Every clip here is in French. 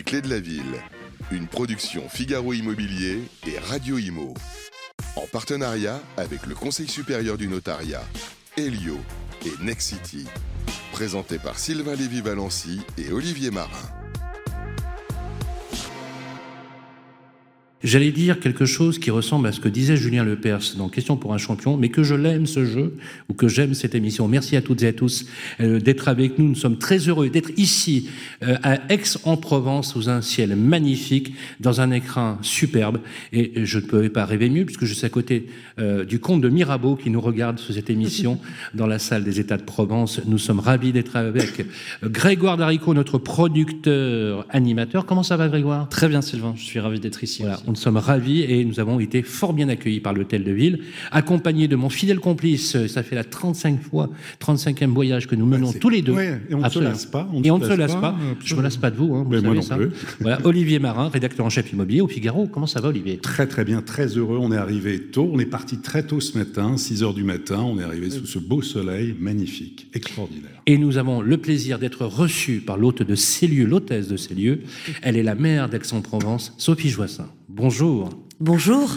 clés de la ville, une production Figaro Immobilier et Radio Imo. En partenariat avec le Conseil supérieur du notariat, Elio et Nexity. Présenté par Sylvain Lévy-Valency et Olivier Marin. J'allais dire quelque chose qui ressemble à ce que disait Julien Lepers dans Question pour un champion, mais que je l'aime ce jeu, ou que j'aime cette émission. Merci à toutes et à tous d'être avec nous. Nous sommes très heureux d'être ici, à Aix-en-Provence, sous un ciel magnifique, dans un écrin superbe. Et je ne pouvais pas rêver mieux, puisque je suis à côté du comte de Mirabeau, qui nous regarde sur cette émission, dans la salle des États de Provence. Nous sommes ravis d'être avec Grégoire Darico, notre producteur animateur. Comment ça va, Grégoire ? Très bien, Sylvain. Je suis ravi d'être ici. Voilà. Nous sommes ravis et nous avons été fort bien accueillis par l'hôtel de ville, accompagné de mon fidèle complice. Ça fait la 35e voyage que nous menons tous les deux. Ouais, et on ne se lasse pas. On ne se lasse pas. Je ne me lasse pas de vous. Hein, vous moi non ça. Plus. Voilà, Olivier Marin, rédacteur en chef immobilier au Figaro. Comment ça va, Olivier ? Très très bien, très heureux. On est arrivé tôt. On est parti très tôt ce matin, 6h du matin. On est arrivé sous ce beau soleil magnifique, extraordinaire. Et nous avons le plaisir d'être reçus par l'hôtesse de ces lieux. Elle est la maire d'Aix-en-Provence, Sophie Joissin. Bonjour. Bonjour.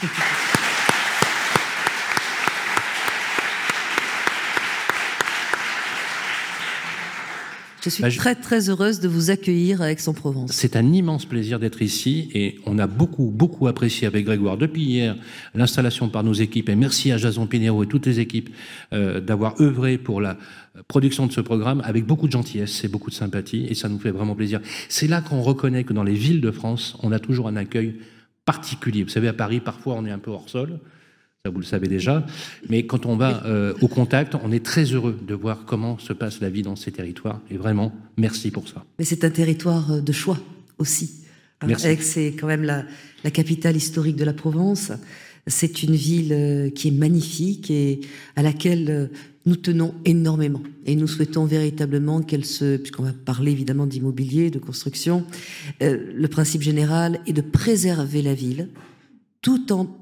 Je suis très très heureuse de vous accueillir à Aix-en-Provence. C'est un immense plaisir d'être ici et on a beaucoup apprécié avec Grégoire depuis hier l'installation par nos équipes et merci à Jason Pinheiro et toutes les équipes d'avoir œuvré pour la production de ce programme avec beaucoup de gentillesse et beaucoup de sympathie et ça nous fait vraiment plaisir. C'est là qu'on reconnaît que dans les villes de France, on a toujours un accueil particulier. Vous savez, à Paris, parfois on est un peu hors sol. Ça, vous le savez déjà. Mais quand on va au contact, on est très heureux de voir comment se passe la vie dans ces territoires. Et vraiment, merci pour ça. Mais c'est un territoire de choix aussi. Merci. Aix, c'est quand même la capitale historique de la Provence. C'est une ville qui est magnifique et à laquelle nous tenons énormément. Et nous souhaitons véritablement puisqu'on va parler évidemment d'immobilier, de construction, le principe général est de préserver la ville tout en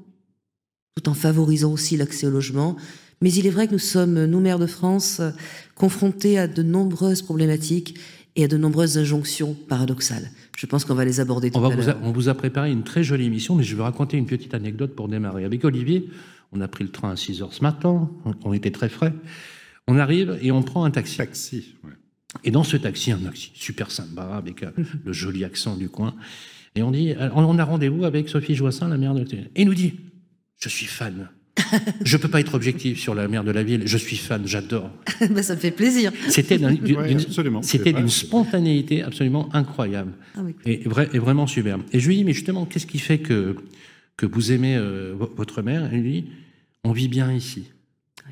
favorisant aussi l'accès au logement. Mais il est vrai que nous sommes, nous, maires de France, confrontés à de nombreuses problématiques et à de nombreuses injonctions paradoxales. Je pense qu'on va les aborder tout à l'heure. On vous a préparé une très jolie émission, mais je vais raconter une petite anecdote pour démarrer. Avec Olivier, on a pris le train à 6h ce matin, on était très frais. On arrive et on prend un taxi. Ouais. Et dans ce taxi, un taxi super sympa, avec le joli accent du coin. Et on dit, on a rendez-vous avec Sophie Joissin, la maire de... Et il nous dit... Je suis fan. Je ne peux pas être objectif sur la maire de la ville. Je suis fan, j'adore. Ben, ça me fait plaisir. C'était d'une spontanéité absolument incroyable. Ah oui. Et vraiment superbe. Et je lui dis, mais justement, qu'est-ce qui fait que vous aimez votre mère ? Et il lui dit, on vit bien ici. Oui.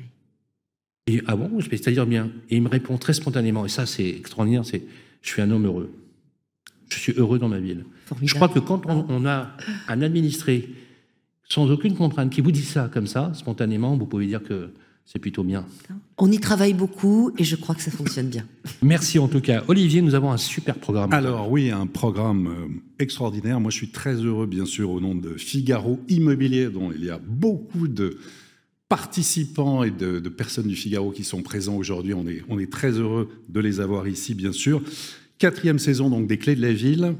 Et ah bon, c'est-à-dire bien. Et il me répond très spontanément, et ça c'est extraordinaire, c'est je suis un homme heureux. Je suis heureux dans ma ville. Formidable. Je crois que quand on a un administré sans aucune contrainte, qui vous dit ça comme ça, spontanément, vous pouvez dire que c'est plutôt bien. On y travaille beaucoup et je crois que ça fonctionne bien. Merci en tout cas. Olivier, nous avons un super programme. Alors oui, un programme extraordinaire. Moi, je suis très heureux, bien sûr, au nom de Figaro Immobilier, dont il y a beaucoup de participants et de personnes du Figaro qui sont présents aujourd'hui. On est très heureux de les avoir ici, bien sûr. 4e saison donc des Clés de la ville.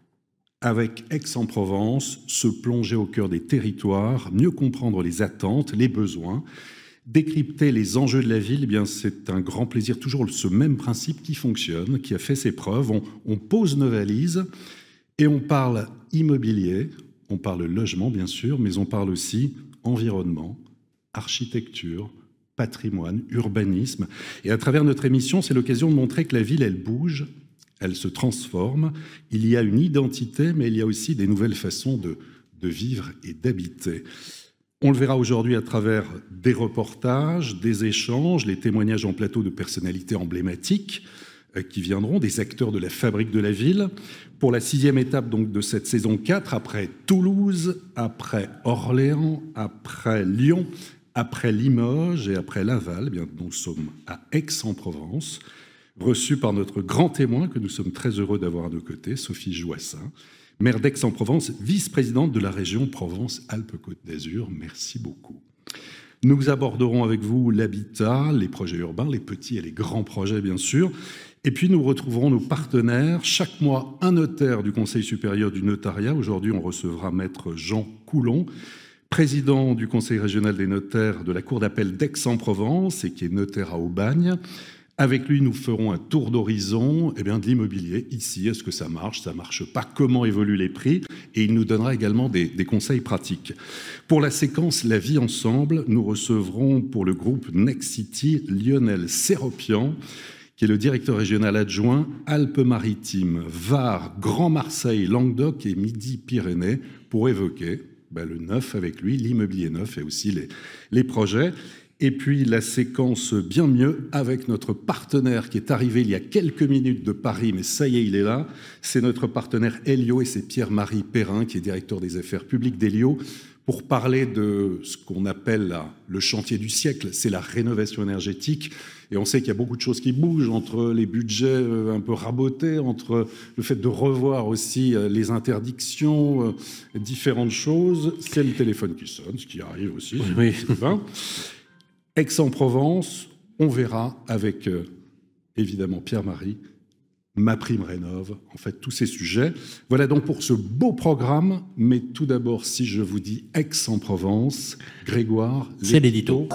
Avec Aix-en-Provence, se plonger au cœur des territoires, mieux comprendre les attentes, les besoins, décrypter les enjeux de la ville, eh bien c'est un grand plaisir, toujours ce même principe qui fonctionne, qui a fait ses preuves. On pose nos valises et on parle immobilier, on parle logement bien sûr, mais on parle aussi environnement, architecture, patrimoine, urbanisme. Et à travers notre émission, c'est l'occasion de montrer que la ville, elle bouge, elle se transforme, il y a une identité, mais il y a aussi des nouvelles façons de vivre et d'habiter. On le verra aujourd'hui à travers des reportages, des échanges, les témoignages en plateau de personnalités emblématiques qui viendront, des acteurs de la fabrique de la ville. Pour la 6e étape donc, de cette saison 4, après Toulouse, après Orléans, après Lyon, après Limoges et après Laval, eh bien, nous sommes à Aix-en-Provence, reçu par notre grand témoin que nous sommes très heureux d'avoir à nos côtés, Sophie Joissin, maire d'Aix-en-Provence, vice-présidente de la région Provence-Alpes-Côte d'Azur. Merci beaucoup. Nous aborderons avec vous l'habitat, les projets urbains, les petits et les grands projets bien sûr, Et puis nous retrouverons nos partenaires. Chaque mois, un notaire du Conseil supérieur du notariat. Aujourd'hui, on recevra Maître Jean Coulon, président du Conseil régional des notaires de la Cour d'appel d'Aix-en-Provence et qui est notaire à Aubagne. Avec lui, nous ferons un tour d'horizon de l'immobilier. Ici, est-ce que ça marche pas, comment évoluent les prix? Et il nous donnera également des conseils pratiques. Pour la séquence La vie ensemble, nous recevrons pour le groupe Nexity Lionel Séropian, qui est le directeur régional adjoint Alpes-Maritimes, Var, Grand Marseille, Languedoc et Midi-Pyrénées, pour évoquer le neuf avec lui, l'immobilier neuf et aussi les projets. Et puis la séquence bien mieux avec notre partenaire qui est arrivé il y a quelques minutes de Paris, mais ça y est, il est là. C'est notre partenaire Elio et c'est Pierre-Marie Perrin qui est directeur des affaires publiques d'Elio pour parler de ce qu'on appelle le chantier du siècle, c'est la rénovation énergétique. Et on sait qu'il y a beaucoup de choses qui bougent entre les budgets un peu rabotés, entre le fait de revoir aussi les interdictions, différentes choses. C'est le téléphone qui sonne, ce qui arrive aussi. Oui. Aix-en-Provence, on verra avec, évidemment, Pierre-Marie, MaPrimeRénov', en fait, tous ces sujets. Voilà donc pour ce beau programme. Mais tout d'abord, si je vous dis Aix-en-Provence, Grégoire... C'est l'édito.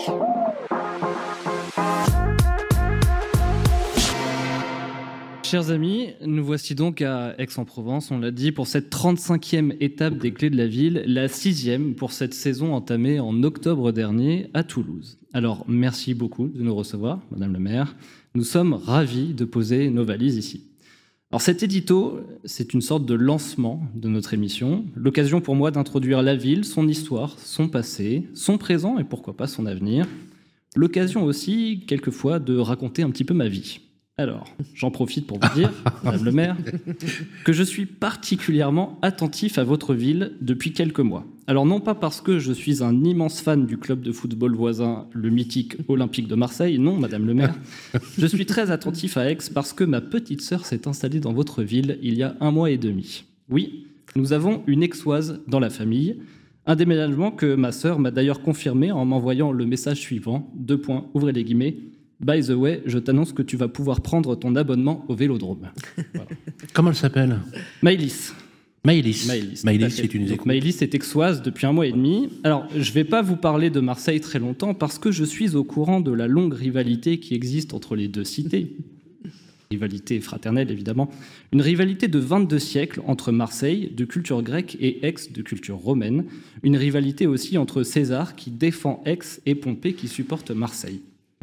Chers amis, nous voici donc à Aix-en-Provence, on l'a dit, pour cette 35e étape des Clés de la Ville, la 6e pour cette saison entamée en octobre dernier à Toulouse. Alors, merci beaucoup de nous recevoir, Madame le maire. Nous sommes ravis de poser nos valises ici. Alors cet édito, c'est une sorte de lancement de notre émission, l'occasion pour moi d'introduire la ville, son histoire, son passé, son présent et pourquoi pas son avenir. L'occasion aussi, quelquefois, de raconter un petit peu ma vie. Alors, j'en profite pour vous dire, Madame le maire, que je suis particulièrement attentif à votre ville depuis quelques mois. Alors non pas parce que je suis un immense fan du club de football voisin, le mythique Olympique de Marseille, non, Madame le maire. Je suis très attentif à Aix parce que ma petite sœur s'est installée dans votre ville il y a 1 mois et demi. Oui, nous avons une Aixoise dans la famille, un déménagement que ma sœur m'a d'ailleurs confirmé en m'envoyant le message suivant, : ouvrez les guillemets, by the way, je t'annonce que tu vas pouvoir prendre ton abonnement au Vélodrome. Voilà. Comment elle s'appelle? Maëlys. Maëlys, c'est une écoute. Maëlys est aixoise depuis 1 mois et demi. Alors, je ne vais pas vous parler de Marseille très longtemps parce que je suis au courant de la longue rivalité qui existe entre les deux cités. Rivalité fraternelle, évidemment. Une rivalité de 22 siècles entre Marseille, de culture grecque, et Aix, de culture romaine. Une rivalité aussi entre César, qui défend Aix, et Pompée, qui supporte Marseille.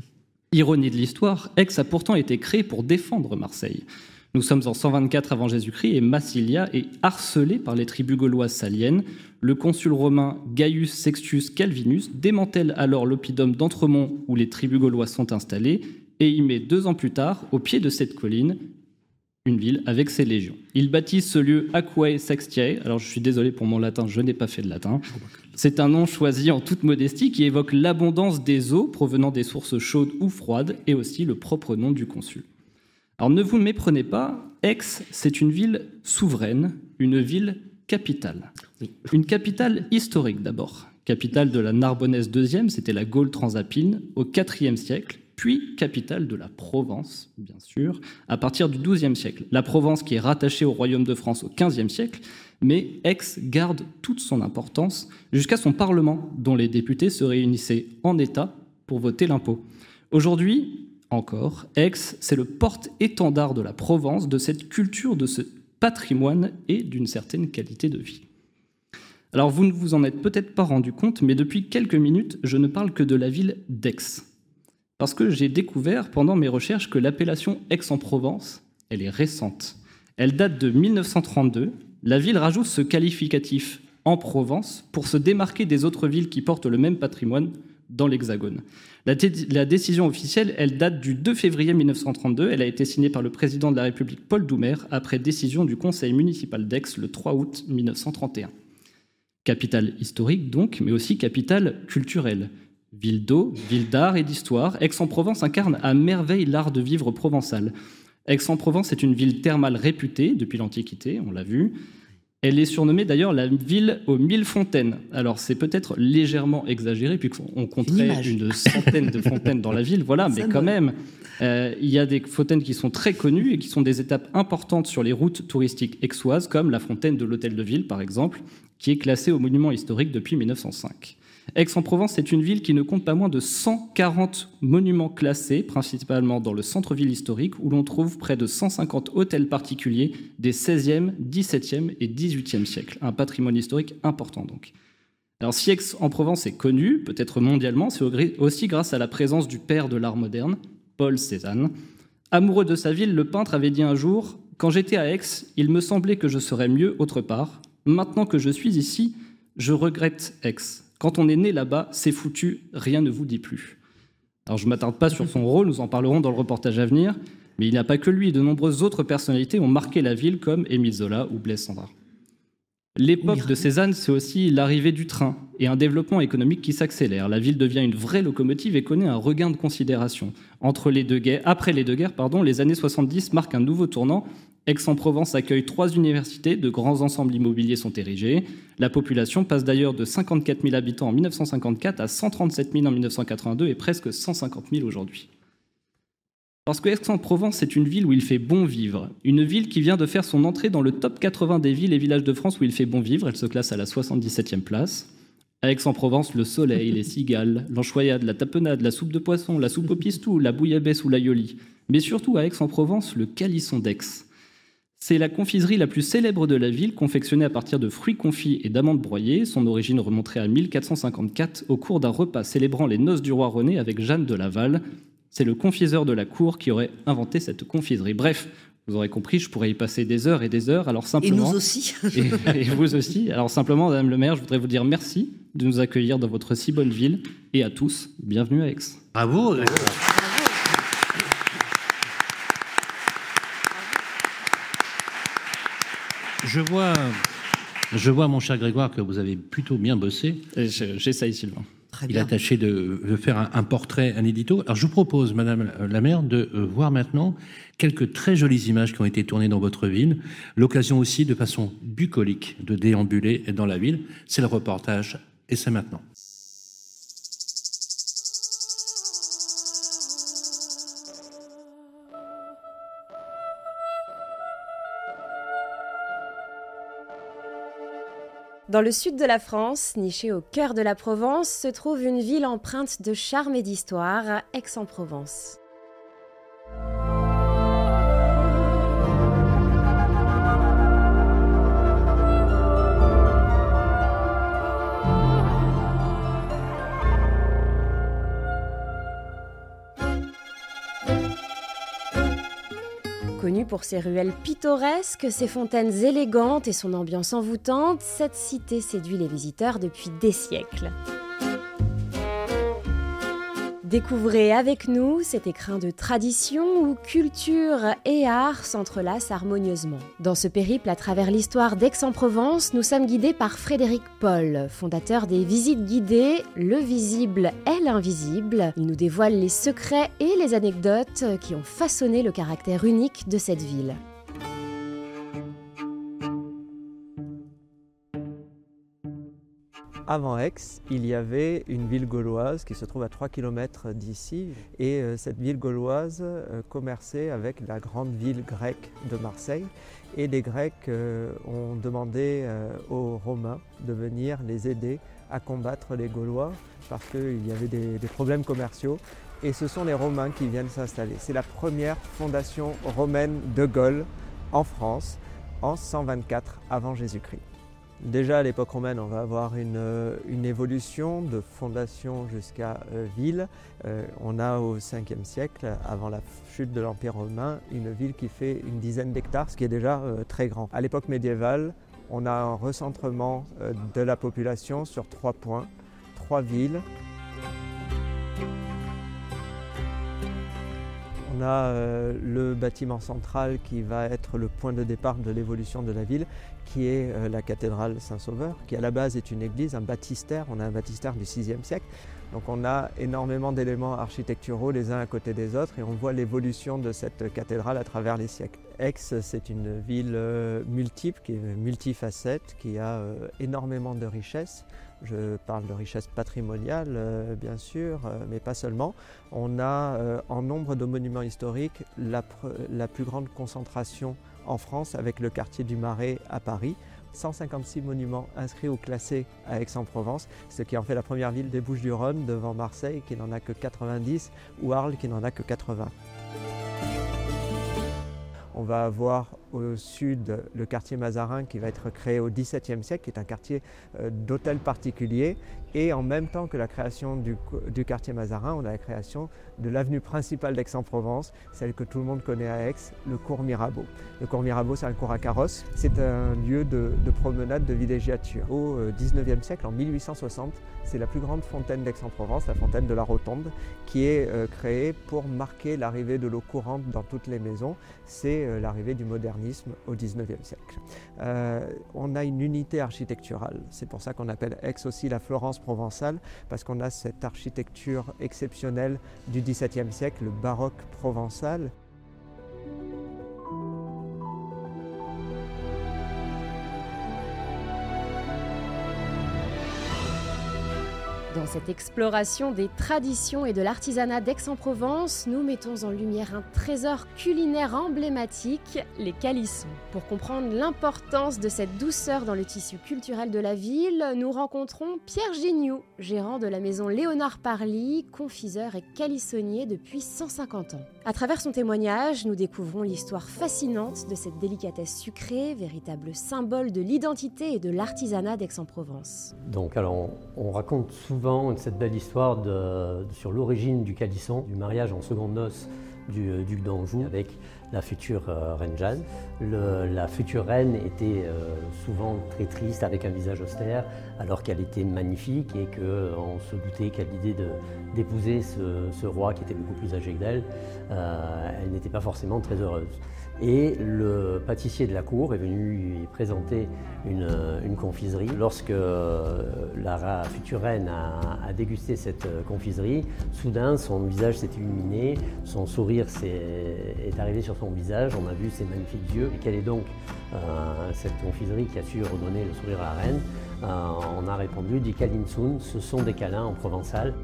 Ironie de l'histoire, Aix a pourtant été créé pour défendre Marseille. Nous sommes en 124 avant Jésus-Christ et Massilia est harcelée par les tribus gauloises saliennes. Le consul romain Gaius Sextius Calvinus démantèle alors l'oppidum d'Entremont où les tribus gauloises sont installées et y met 2 ans plus tard, au pied de cette colline, une ville avec ses légions. Il baptise ce lieu Aquae Sextiae. Alors je suis désolé pour mon latin, je n'ai pas fait de latin. C'est un nom choisi en toute modestie qui évoque l'abondance des eaux provenant des sources chaudes ou froides et aussi le propre nom du consul. Alors ne vous méprenez pas, Aix, c'est une ville souveraine, une ville capitale. Une capitale historique d'abord. Capitale de la Narbonnaise II, c'était la Gaule transalpine, au IVe siècle, puis capitale de la Provence, bien sûr, à partir du XIIe siècle. La Provence qui est rattachée au royaume de France au XVe siècle, mais Aix garde toute son importance jusqu'à son Parlement, dont les députés se réunissaient en État pour voter l'impôt. Aujourd'hui, encore, Aix, c'est le porte-étendard de la Provence, de cette culture, de ce patrimoine et d'une certaine qualité de vie. Alors vous ne vous en êtes peut-être pas rendu compte, mais depuis quelques minutes, je ne parle que de la ville d'Aix. Parce que j'ai découvert pendant mes recherches que l'appellation Aix-en-Provence, elle est récente. Elle date de 1932. La ville rajoute ce qualificatif « en Provence » pour se démarquer des autres villes qui portent le même patrimoine dans l'Hexagone. La décision officielle, elle date du 2 février 1932. Elle a été signée par le président de la République Paul Doumer après décision du conseil municipal d'Aix le 3 août 1931. Capitale historique donc, mais aussi capitale culturelle. Ville d'eau, ville d'art et d'histoire, Aix-en-Provence incarne à merveille l'art de vivre provençal. Aix-en-Provence est une ville thermale réputée depuis l'Antiquité, on l'a vu. Elle est surnommée d'ailleurs la ville aux 1000 fontaines. Alors c'est peut-être légèrement exagéré puisqu'on compterait une centaine de fontaines dans la ville, voilà, mais quand même, il y a des fontaines qui sont très connues et qui sont des étapes importantes sur les routes touristiques aixoises, comme la fontaine de l'Hôtel de Ville par exemple, qui est classée au monument historique depuis 1905. Aix-en-Provence est une ville qui ne compte pas moins de 140 monuments classés, principalement dans le centre-ville historique, où l'on trouve près de 150 hôtels particuliers des 16e, 17e et 18e siècles. Un patrimoine historique important donc. Alors si Aix-en-Provence est connu, peut-être mondialement, c'est aussi grâce à la présence du père de l'art moderne, Paul Cézanne. Amoureux de sa ville, le peintre avait dit un jour « Quand j'étais à Aix, il me semblait que je serais mieux autre part. Maintenant que je suis ici, je regrette Aix. Quand on est né là-bas, c'est foutu, rien ne vous dit plus. » Alors je ne m'attarde pas sur son rôle, nous en parlerons dans le reportage à venir, mais il n'y a pas que lui, de nombreuses autres personnalités ont marqué la ville comme Émile Zola ou Blaise Cendrars. L'époque de Cézanne, c'est aussi l'arrivée du train et un développement économique qui s'accélère. La ville devient une vraie locomotive et connaît un regain de considération. Après les deux guerres, les années 70 marquent un nouveau tournant. Aix-en-Provence accueille 3 universités, de grands ensembles immobiliers sont érigés. La population passe d'ailleurs de 54 000 habitants en 1954 à 137 000 en 1982 et presque 150 000 aujourd'hui. Parce que Aix-en-Provence est une ville où il fait bon vivre. Une ville qui vient de faire son entrée dans le top 80 des villes et villages de France où il fait bon vivre. Elle se classe à la 77e place. À Aix-en-Provence, le soleil, les cigales, l'enchoyade, la tapenade, la soupe de poisson, la soupe au pistou, la bouillabaisse ou l'aïoli. Mais surtout à Aix-en-Provence, le calisson d'Aix. C'est la confiserie la plus célèbre de la ville, confectionnée à partir de fruits confits et d'amandes broyées. Son origine remonterait à 1454, au cours d'un repas célébrant les noces du roi René avec Jeanne de Laval. C'est le confiseur de la cour qui aurait inventé cette confiserie. Bref, vous aurez compris, je pourrais y passer des heures et des heures. Alors simplement, et nous aussi. et vous aussi. Alors simplement, Madame le maire, je voudrais vous dire merci de nous accueillir dans votre si bonne ville. Et à tous, bienvenue à Aix. Bravo. Je vois, mon cher Grégoire, que vous avez plutôt bien bossé. J'essaye, Sylvain. Il a tâché de faire un portrait, un édito. Alors, je vous propose, Madame la maire, de voir maintenant quelques très jolies images qui ont été tournées dans votre ville. L'occasion aussi, de façon bucolique, de déambuler dans la ville. C'est le reportage, et c'est maintenant. Dans le sud de la France, nichée au cœur de la Provence, se trouve une ville empreinte de charme et d'histoire, Aix-en-Provence. Connue pour ses ruelles pittoresques, ses fontaines élégantes et son ambiance envoûtante, cette cité séduit les visiteurs depuis des siècles. Découvrez avec nous cet écrin de tradition où culture et art s'entrelacent harmonieusement. Dans ce périple à travers l'histoire d'Aix-en-Provence, nous sommes guidés par Frédéric Paul, fondateur des visites guidées Le Visible est l'Invisible. Il nous dévoile les secrets et les anecdotes qui ont façonné le caractère unique de cette ville. Avant Aix, il y avait une ville gauloise qui se trouve à 3 km d'ici et cette ville gauloise commerçait avec la grande ville grecque de Marseille et les Grecs ont demandé aux Romains de venir les aider à combattre les Gaulois parce qu'il y avait des problèmes commerciaux et ce sont les Romains qui viennent s'installer. C'est la première fondation romaine de Gaule en France en 124 avant Jésus-Christ. Déjà à l'époque romaine, on va avoir une évolution de fondation jusqu'à ville. On a au 5e siècle, avant la chute de l'Empire romain, une ville qui fait une dizaine d'hectares, ce qui est déjà très grand. À l'époque médiévale, on a un recentrement de la population sur 3 points, 3 villes. On a le bâtiment central qui va être le point de départ de l'évolution de la ville, qui est la cathédrale Saint-Sauveur, qui à la base est une église, un baptistère. On a un baptistère du 6e siècle. Donc on a énormément d'éléments architecturaux les uns à côté des autres et on voit l'évolution de cette cathédrale à travers les siècles. Aix, c'est une ville multiple, qui est multifacette, qui a énormément de richesses. Je parle de richesse patrimoniale, bien sûr, mais pas seulement. On a en nombre de monuments historiques la plus grande concentration en France avec le quartier du Marais à Paris. 156 monuments inscrits ou classés à Aix-en-Provence, ce qui en fait la première ville des Bouches-du-Rhône devant Marseille qui n'en a que 90 ou Arles qui n'en a que 80. On va avoir au sud le quartier Mazarin qui va être créé au XVIIe siècle, qui est un quartier d'hôtels particuliers. Et en même temps que la création du quartier Mazarin, on a la création de l'avenue principale d'Aix-en-Provence, celle que tout le monde connaît à Aix, le cours Mirabeau. Le cours Mirabeau, c'est un cours à carrosses. C'est un lieu de promenade, de villégiature. Au XIXe siècle, en 1860, c'est la plus grande fontaine d'Aix-en-Provence, la fontaine de la Rotonde, qui est créée pour marquer l'arrivée de l'eau courante dans toutes les maisons. C'est l'arrivée du modernisme au XIXe siècle. On a une unité architecturale. C'est pour ça qu'on appelle Aix aussi la Florence provençale, parce qu'on a cette architecture exceptionnelle du XVIIe siècle, le baroque provençal. Dans cette exploration des traditions et de l'artisanat d'Aix-en-Provence, nous mettons en lumière un trésor culinaire emblématique, les calissons. Pour comprendre l'importance de cette douceur dans le tissu culturel de la ville, nous rencontrons Pierre Gignoux, gérant de la maison Léonard Parly, confiseur et calissonnier depuis 150 ans. À travers son témoignage, nous découvrons l'histoire fascinante de cette délicatesse sucrée, véritable symbole de l'identité et de l'artisanat d'Aix-en-Provence. Donc alors, on raconte souvent cette belle histoire sur l'origine du calisson, du mariage en seconde noces du duc d'Anjou avec la future reine Jeanne. La future reine était souvent très triste, avec un visage austère, alors qu'elle était magnifique et qu'on se doutait qu'à l'idée d'épouser ce roi qui était beaucoup plus âgé qu'elle, elle n'était pas forcément très heureuse. Et le pâtissier de la cour est venu lui présenter une confiserie. Lorsque la future reine a dégusté cette confiserie, soudain son visage s'est illuminé, son sourire est arrivé sur son visage, on a vu ses magnifiques yeux. Et quelle est donc cette confiserie qui a su redonner le sourire à la reine? On a répondu du calinsoun, ce sont des câlins en provençal.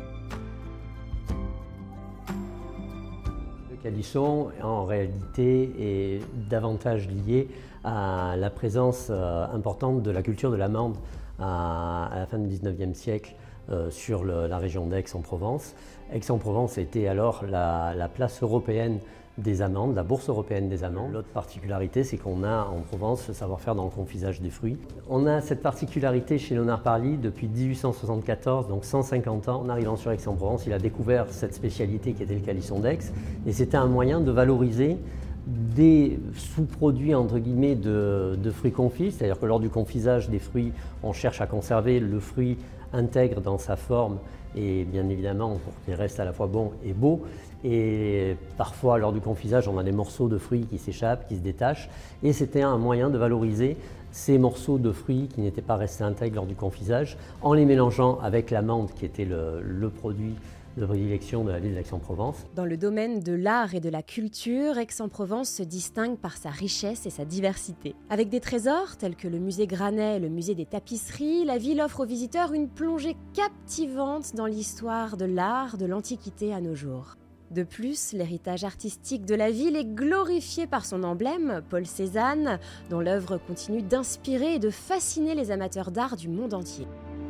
Le calisson, en réalité, est davantage lié à la présence importante de la culture de l'amande à la fin du XIXe siècle sur la région d'Aix-en-Provence. Aix-en-Provence était alors la place européenne des amandes, la bourse européenne des amandes. L'autre particularité, c'est qu'on a en Provence le savoir-faire dans le confisage des fruits. On a cette particularité chez Léonard Parly depuis 1874, donc 150 ans. En arrivant sur Aix-en-Provence, il a découvert cette spécialité qui était le calisson d'Aix, et c'était un moyen de valoriser des sous-produits entre guillemets de fruits confits, c'est-à-dire que lors du confisage des fruits, on cherche à conserver le fruit intègre dans sa forme et bien évidemment pour qu'il reste à la fois bon et beau. Et parfois, lors du confisage, on a des morceaux de fruits qui s'échappent, qui se détachent. Et c'était un moyen de valoriser ces morceaux de fruits qui n'étaient pas restés intègres lors du confisage, en les mélangeant avec l'amande, qui était le produit de prédilection de la ville d'Aix-en-Provence. Dans le domaine de l'art et de la culture, Aix-en-Provence se distingue par sa richesse et sa diversité. Avec des trésors tels que le musée Granet et le musée des tapisseries, la ville offre aux visiteurs une plongée captivante dans l'histoire de l'art de l'Antiquité à nos jours. De plus, l'héritage artistique de la ville est glorifié par son emblème, Paul Cézanne, dont l'œuvre continue d'inspirer et de fasciner les amateurs d'art du monde entier.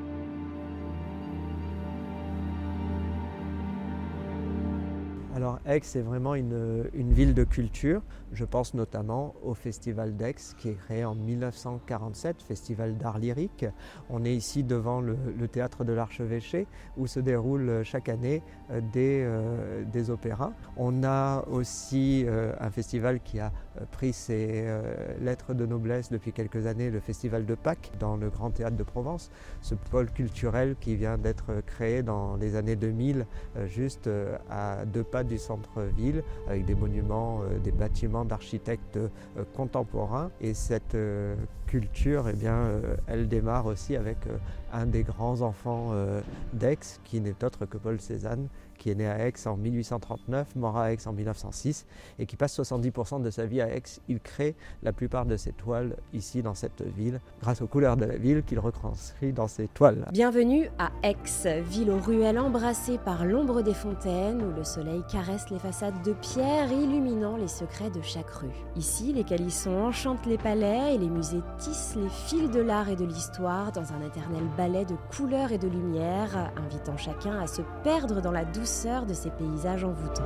Alors Aix est vraiment une ville de culture. Je pense notamment au Festival d'Aix qui est créé en 1947, Festival d'art lyrique. On est ici devant le théâtre de l'Archevêché où se déroulent chaque année des opéras. On a aussi un festival qui a pris ses lettres de noblesse depuis quelques années, le Festival de Pâques dans le Grand Théâtre de Provence, ce pôle culturel qui vient d'être créé dans les années 2000, juste à 2 pas du centre-ville, avec des monuments, des bâtiments d'architectes contemporains. Et cette culture, eh bien, elle démarre aussi avec un des grands enfants d'Aix, qui n'est autre que Paul Cézanne, qui est né à Aix en 1839, mort à Aix en 1906, et qui passe 70% de sa vie à Aix. Il crée la plupart de ses toiles ici dans cette ville, grâce aux couleurs de la ville qu'il retranscrit dans ses toiles. Bienvenue à Aix, ville aux ruelles embrassées par l'ombre des fontaines, où le soleil caresse les façades de pierre, illuminant les secrets de chaque rue. Ici, les calissons enchantent les palais et les musées tissent les fils de l'art et de l'histoire dans un éternel ballet de couleurs et de lumière, invitant chacun à se perdre dans la douceur de ces paysages envoûtants.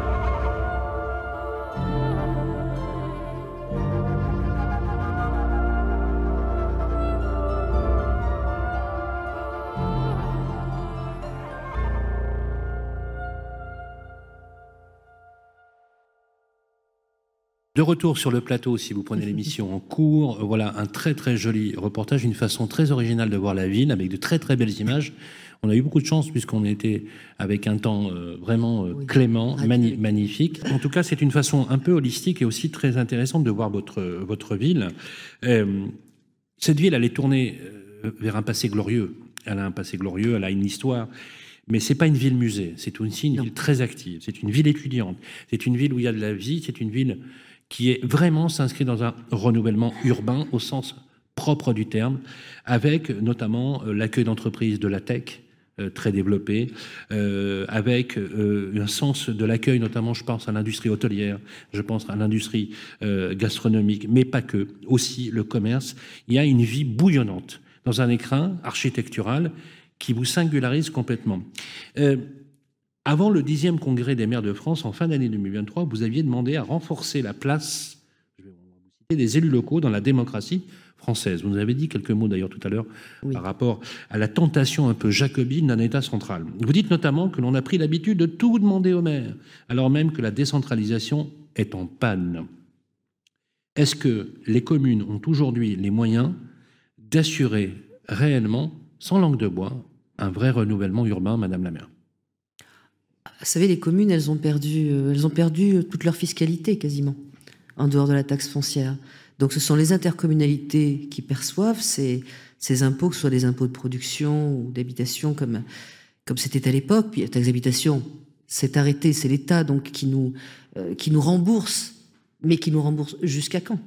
De retour sur le plateau, si vous prenez l'émission en cours, voilà un très très joli reportage, une façon très originale de voir la ville, avec de très très belles images. On a eu beaucoup de chance puisqu'on était avec un temps vraiment clément, magnifique. En tout cas, c'est une façon un peu holistique et aussi très intéressante de voir votre ville. Cette ville, elle est tournée vers un passé glorieux. Elle a un passé glorieux, elle a une histoire. Mais c'est pas une ville musée, c'est aussi une ville très active. C'est une ville étudiante. C'est une ville où il y a de la vie. C'est une ville qui est vraiment s'inscrit dans un renouvellement urbain au sens propre du terme, avec notamment l'accueil d'entreprises de la tech très développé, avec un sens de l'accueil, notamment je pense à l'industrie hôtelière, je pense à l'industrie gastronomique, mais pas que, aussi le commerce. Il y a une vie bouillonnante dans un écrin architectural qui vous singularise complètement. Avant le 10e congrès des maires de France, en fin d'année 2023, vous aviez demandé à renforcer la place des élus locaux dans la démocratie française. Vous nous avez dit quelques mots d'ailleurs tout à l'heure par rapport à la tentation un peu jacobine d'un État central. Vous dites notamment que l'on a pris l'habitude de tout demander aux maires, alors même que la décentralisation est en panne. Est-ce que les communes ont aujourd'hui les moyens d'assurer réellement, sans langue de bois, un vrai renouvellement urbain, Madame la maire? Vous savez, les communes, elles ont perdu toute leur fiscalité quasiment, en dehors de la taxe foncière. Donc ce sont les intercommunalités qui perçoivent ces impôts, que ce soit des impôts de production ou d'habitation, comme c'était à l'époque. Puis la taxe d'habitation, c'est arrêté, c'est l'État donc qui nous rembourse, mais qui nous rembourse jusqu'à quand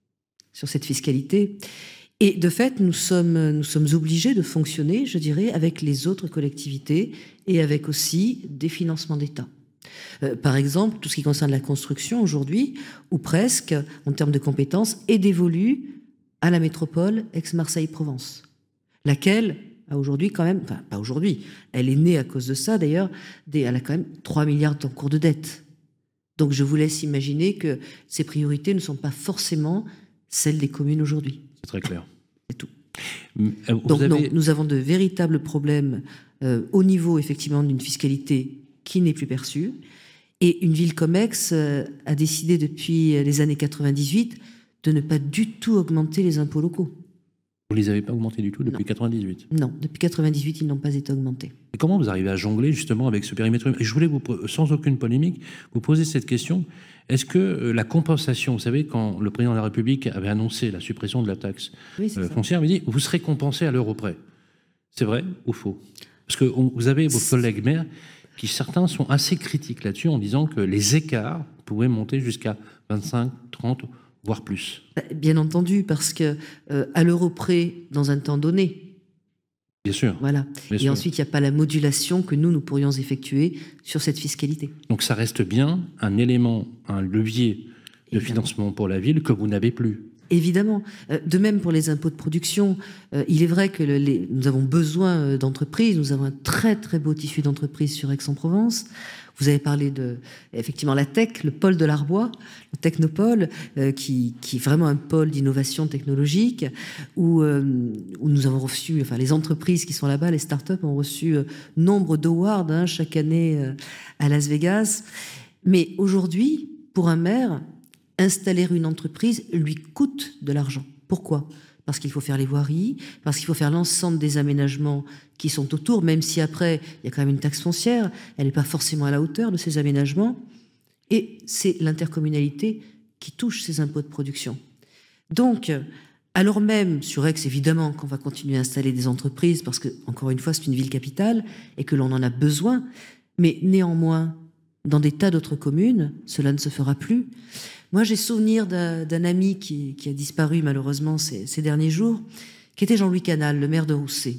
sur cette fiscalité? Et de fait, nous sommes obligés de fonctionner, je dirais, avec les autres collectivités et avec aussi des financements d'État. Par exemple, tout ce qui concerne la construction aujourd'hui, ou presque, en termes de compétences, est dévolu à la métropole Aix-Marseille-Provence, laquelle a aujourd'hui quand même, enfin pas aujourd'hui, elle est née à cause de ça d'ailleurs, elle a quand même 3 milliards en cours de dette. Donc je vous laisse imaginer que ces priorités ne sont pas forcément celles des communes aujourd'hui. C'est très clair. C'est tout. Donc non, nous avons de véritables problèmes au niveau effectivement d'une fiscalité qui n'est plus perçue. Et une ville comme Aix a décidé depuis les années 98 de ne pas du tout augmenter les impôts locaux. Vous ne les avez pas augmentés du tout depuis 98? Non, depuis 98, ils n'ont pas été augmentés. Et comment vous arrivez à jongler justement avec ce périmètre? Et je voulais, sans aucune polémique, vous poser cette question. Est-ce que la compensation, vous savez, quand le président de la République avait annoncé la suppression de la taxe foncière, il dit « vous serez compensé à l'euro près ». C'est vrai ou faux? Parce que vous avez vos collègues maires qui, certains, sont assez critiques là-dessus en disant que les écarts pouvaient monter jusqu'à 25, 30, voire plus. Bien entendu, parce que à l'euro près, dans un temps donné. Bien sûr. Voilà. Bien et sûr. Ensuite, il n'y a pas la modulation que nous pourrions effectuer sur cette fiscalité. Donc ça reste bien un élément, un levier de financement pour la ville que vous n'avez plus. Évidemment. De même pour les impôts de production, il est vrai que nous avons besoin d'entreprises. Nous avons un très très beau tissu d'entreprises sur Aix-en-Provence. Vous avez parlé effectivement la tech, le pôle de l'Arbois, le technopôle, qui est vraiment un pôle d'innovation technologique où nous avons reçu, enfin les entreprises qui sont là-bas, les startups ont reçu nombre d'awards chaque année à Las Vegas. Mais aujourd'hui, pour un maire, installer une entreprise lui coûte de l'argent. Pourquoi ? Parce qu'il faut faire les voiries, parce qu'il faut faire l'ensemble des aménagements qui sont autour, même si après, il y a quand même une taxe foncière, elle n'est pas forcément à la hauteur de ces aménagements. Et c'est l'intercommunalité qui touche ces impôts de production. Donc, Alors même, sur Aix, évidemment, qu'on va continuer à installer des entreprises, parce que, encore une fois, c'est une ville capitale et que l'on en a besoin, mais néanmoins, dans des tas d'autres communes, cela ne se fera plus. Moi, j'ai souvenir d'un ami qui a disparu malheureusement ces derniers jours, qui était Jean-Louis Canal, le maire de Rousset.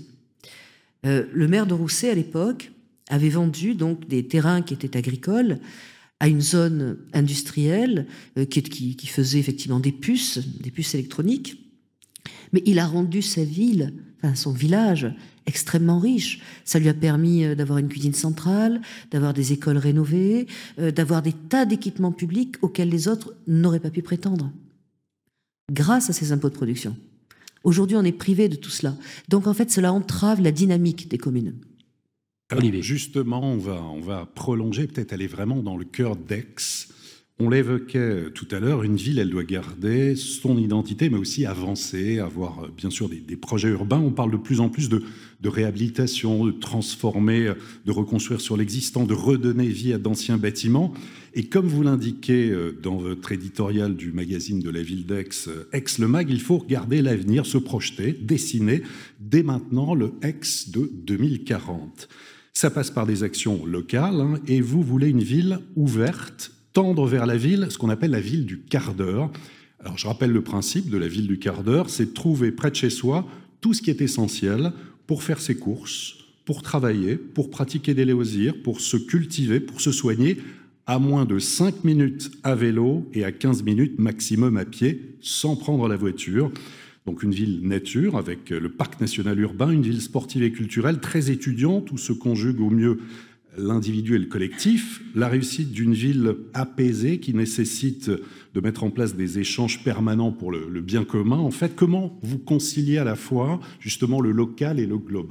Le maire de Rousset, à l'époque, avait vendu donc des terrains qui étaient agricoles à une zone industrielle qui faisait effectivement des puces électroniques. Mais il a rendu sa ville, enfin son village, extrêmement riche. Ça lui a permis d'avoir une cuisine centrale, d'avoir des écoles rénovées, d'avoir des tas d'équipements publics auxquels les autres n'auraient pas pu prétendre, grâce à ces impôts de production. Aujourd'hui, on est privé de tout cela. Donc, en fait, cela entrave la dynamique des communes. Alors, justement, on va prolonger, peut-être aller vraiment dans le cœur d'Aix. On l'évoquait tout à l'heure, une ville, elle doit garder son identité, mais aussi avancer, avoir bien sûr des projets urbains. On parle de plus en plus de réhabilitation, de transformer, de reconstruire sur l'existant, de redonner vie à d'anciens bâtiments. Et comme vous l'indiquez dans votre éditorial du magazine de la ville d'Aix, Aix-le-Mag, il faut regarder l'avenir, se projeter, dessiner dès maintenant le Aix de 2040. Ça passe par des actions locales, hein, et vous voulez une ville ouverte, tendre vers la ville, ce qu'on appelle la ville du quart d'heure. Alors je rappelle le principe de la ville du quart d'heure, c'est de trouver près de chez soi tout ce qui est essentiel pour faire ses courses, pour travailler, pour pratiquer des loisirs, pour se cultiver, pour se soigner, à moins de 5 minutes à vélo et à 15 minutes maximum à pied, sans prendre la voiture. Donc une ville nature avec le parc national urbain, une ville sportive et culturelle très étudiante où se conjugue au mieux l'individu et le collectif, la réussite d'une ville apaisée qui nécessite de mettre en place des échanges permanents pour le bien commun. En fait, comment vous conciliez à la fois justement le local et le global ?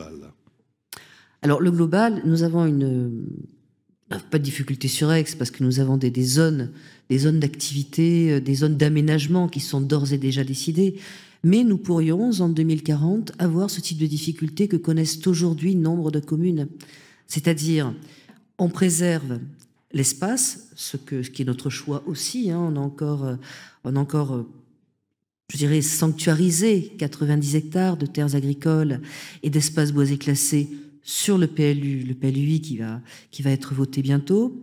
Alors le global, nous avons pas de difficulté sur Aix parce que nous avons des zones d'activité, des zones d'aménagement qui sont d'ores et déjà décidées. Mais nous pourrions, en 2040, avoir ce type de difficultés que connaissent aujourd'hui nombre de communes. C'est-à-dire, on préserve l'espace, ce qui est notre choix aussi. Hein, on a encore, je dirais, sanctuarisé 90 hectares de terres agricoles et d'espaces boisés classés sur le PLUI qui va être voté bientôt.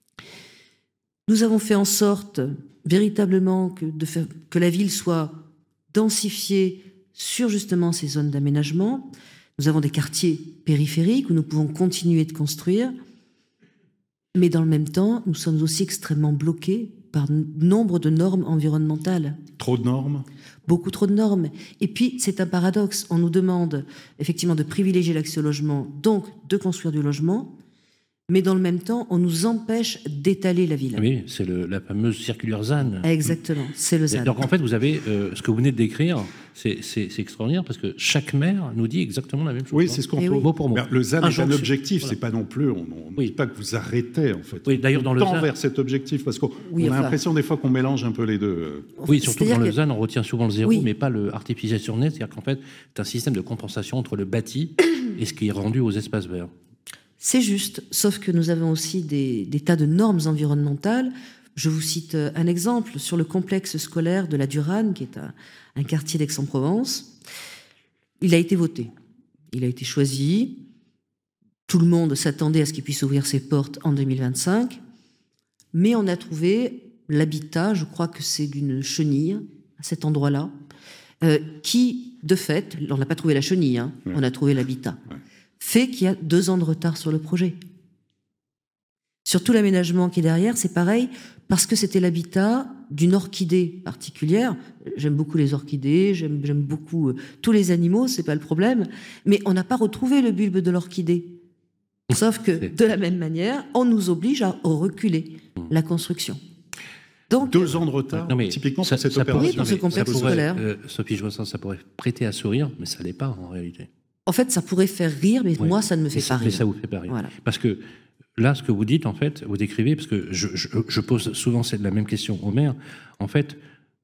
Nous avons fait en sorte véritablement que la ville soit densifiée sur justement ces zones d'aménagement. Nous avons des quartiers périphériques où nous pouvons continuer de construire, mais dans le même temps, nous sommes aussi extrêmement bloqués par nombre de normes environnementales. Trop de normes ? Beaucoup trop de normes. Et puis, c'est un paradoxe. On nous demande effectivement de privilégier l'accès au logement, donc de construire du logement, mais dans le même temps, on nous empêche d'étaler la ville. Oui, c'est la fameuse circulaire ZAN. Exactement, c'est le ZAN. Donc en fait, vous avez ce que vous venez de décrire, c'est extraordinaire parce que chaque maire nous dit exactement la même chose. Oui, c'est ce qu'on peut. Mot pour mot. Le ZAN est un objectif, voilà. C'est pas non plus. On ne dit pas que vous arrêtez en fait. Oui, d'ailleurs dans le ZAN vers cet objectif parce qu'on a l'impression des fois qu'on mélange un peu les deux. Oui, surtout dans le ZAN, on retient souvent le zéro, mais pas le artificialisation nette, c'est-à-dire qu'en fait, c'est un système de compensation entre le bâti et ce qui est rendu aux espaces verts. C'est juste, sauf que nous avons aussi des tas de normes environnementales. Je vous cite un exemple sur le complexe scolaire de la Durane, qui est un quartier d'Aix-en-Provence. Il a été voté, il a été choisi. Tout le monde s'attendait à ce qu'il puisse ouvrir ses portes en 2025. Mais on a trouvé l'habitat, je crois que c'est d'une chenille, à cet endroit-là, qui, de fait, on n'a pas trouvé la chenille, hein, on a trouvé l'habitat. Fait qu'il y a 2 ans de retard sur le projet. Sur tout l'aménagement qui est derrière, c'est pareil, parce que c'était l'habitat d'une orchidée particulière. J'aime beaucoup les orchidées, j'aime beaucoup tous les animaux, c'est pas le problème, mais on n'a pas retrouvé le bulbe de l'orchidée. Sauf que, de la même manière, on nous oblige à reculer la construction. Donc, 2 ans de retard, typiquement pour cette opération. Oui, pour ce complexe scolaire. Sophie Joisson, ça pourrait prêter à sourire, mais ça l'est pas en réalité. En fait, ça pourrait faire rire, mais moi, ça ne me fait pas rire. Mais ça vous fait pas rire. Voilà. Parce que là, ce que vous dites, en fait, vous décrivez, parce que je pose souvent la même question au maire, en fait,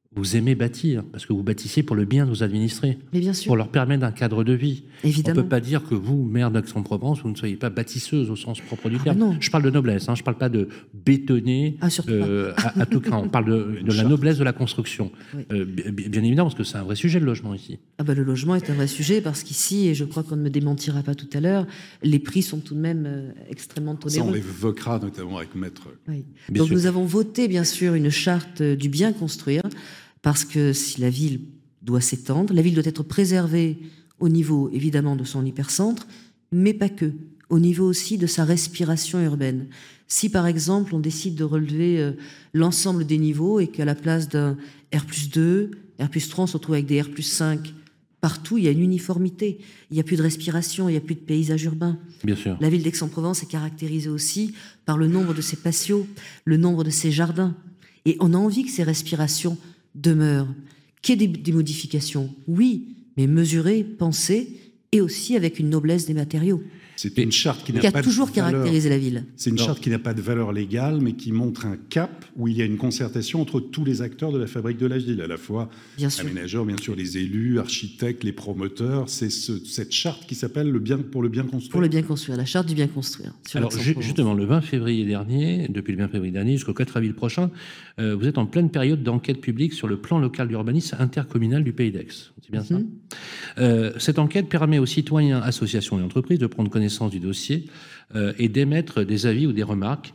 vous aimez bâtir, parce que vous bâtissez pour le bien de vos administrés, Mais bien sûr, pour leur permettre un cadre de vie. On ne évidemment. peut pas dire que vous, maire d'Aix-en-Provence, vous ne soyez pas bâtisseuse au sens propre du terme. non. Je parle de noblesse, je ne parle pas de bétonner Surtout pas. à tout craint. On parle de la noblesse de la construction. Oui. Bien évidemment, parce que c'est un vrai sujet, le logement, ici. Le logement est un vrai sujet parce qu'ici, et je crois qu'on ne me démentira pas tout à l'heure, les prix sont tout de même extrêmement Ça, on onéreux. l'évoquera notamment avec Maître. Oui. Bien Donc sûr. nous avons voté bien sûr une charte du bien construire parce que si la ville doit s'étendre, la ville doit être préservée au niveau évidemment de son hypercentre, mais pas que, au niveau aussi de sa respiration urbaine. Si par exemple on décide de relever l'ensemble des niveaux et qu'à la place d'un R+2, R+3, on se retrouve avec des R+5, partout il y a une uniformité, il n'y a plus de respiration, il n'y a plus de paysage urbain. Bien sûr. La ville d'Aix-en-Provence est caractérisée aussi par le nombre de ses patios, le nombre de ses jardins. Et on a envie que ces respirations demeurent, qu'il y ait des modifications, oui, mais mesurées, pensées, et aussi avec une noblesse des matériaux, C'est une charte qui qui n'a a pas toujours de valeur. caractérisé la ville. C'est une charte qui n'a pas de valeur légale, mais qui montre un cap où il y a une concertation entre tous les acteurs de la fabrique de la ville, à la fois Bien sûr. aménageurs, bien sûr, les élus, architectes, les promoteurs. C'est cette charte qui s'appelle pour le bien construire. Pour le bien construire, la charte du bien construire. Sur Alors, Aix-en-Provence. justement, le 20 février dernier, depuis le 20 février dernier jusqu'au 4 avril prochain, vous êtes en pleine période d'enquête publique sur le plan local d'urbanisme intercommunal du Pays d'Aix. C'est bien ça? Cette enquête permet aux citoyens, associations et entreprises de prendre connaissance du dossier et d'émettre des avis ou des remarques.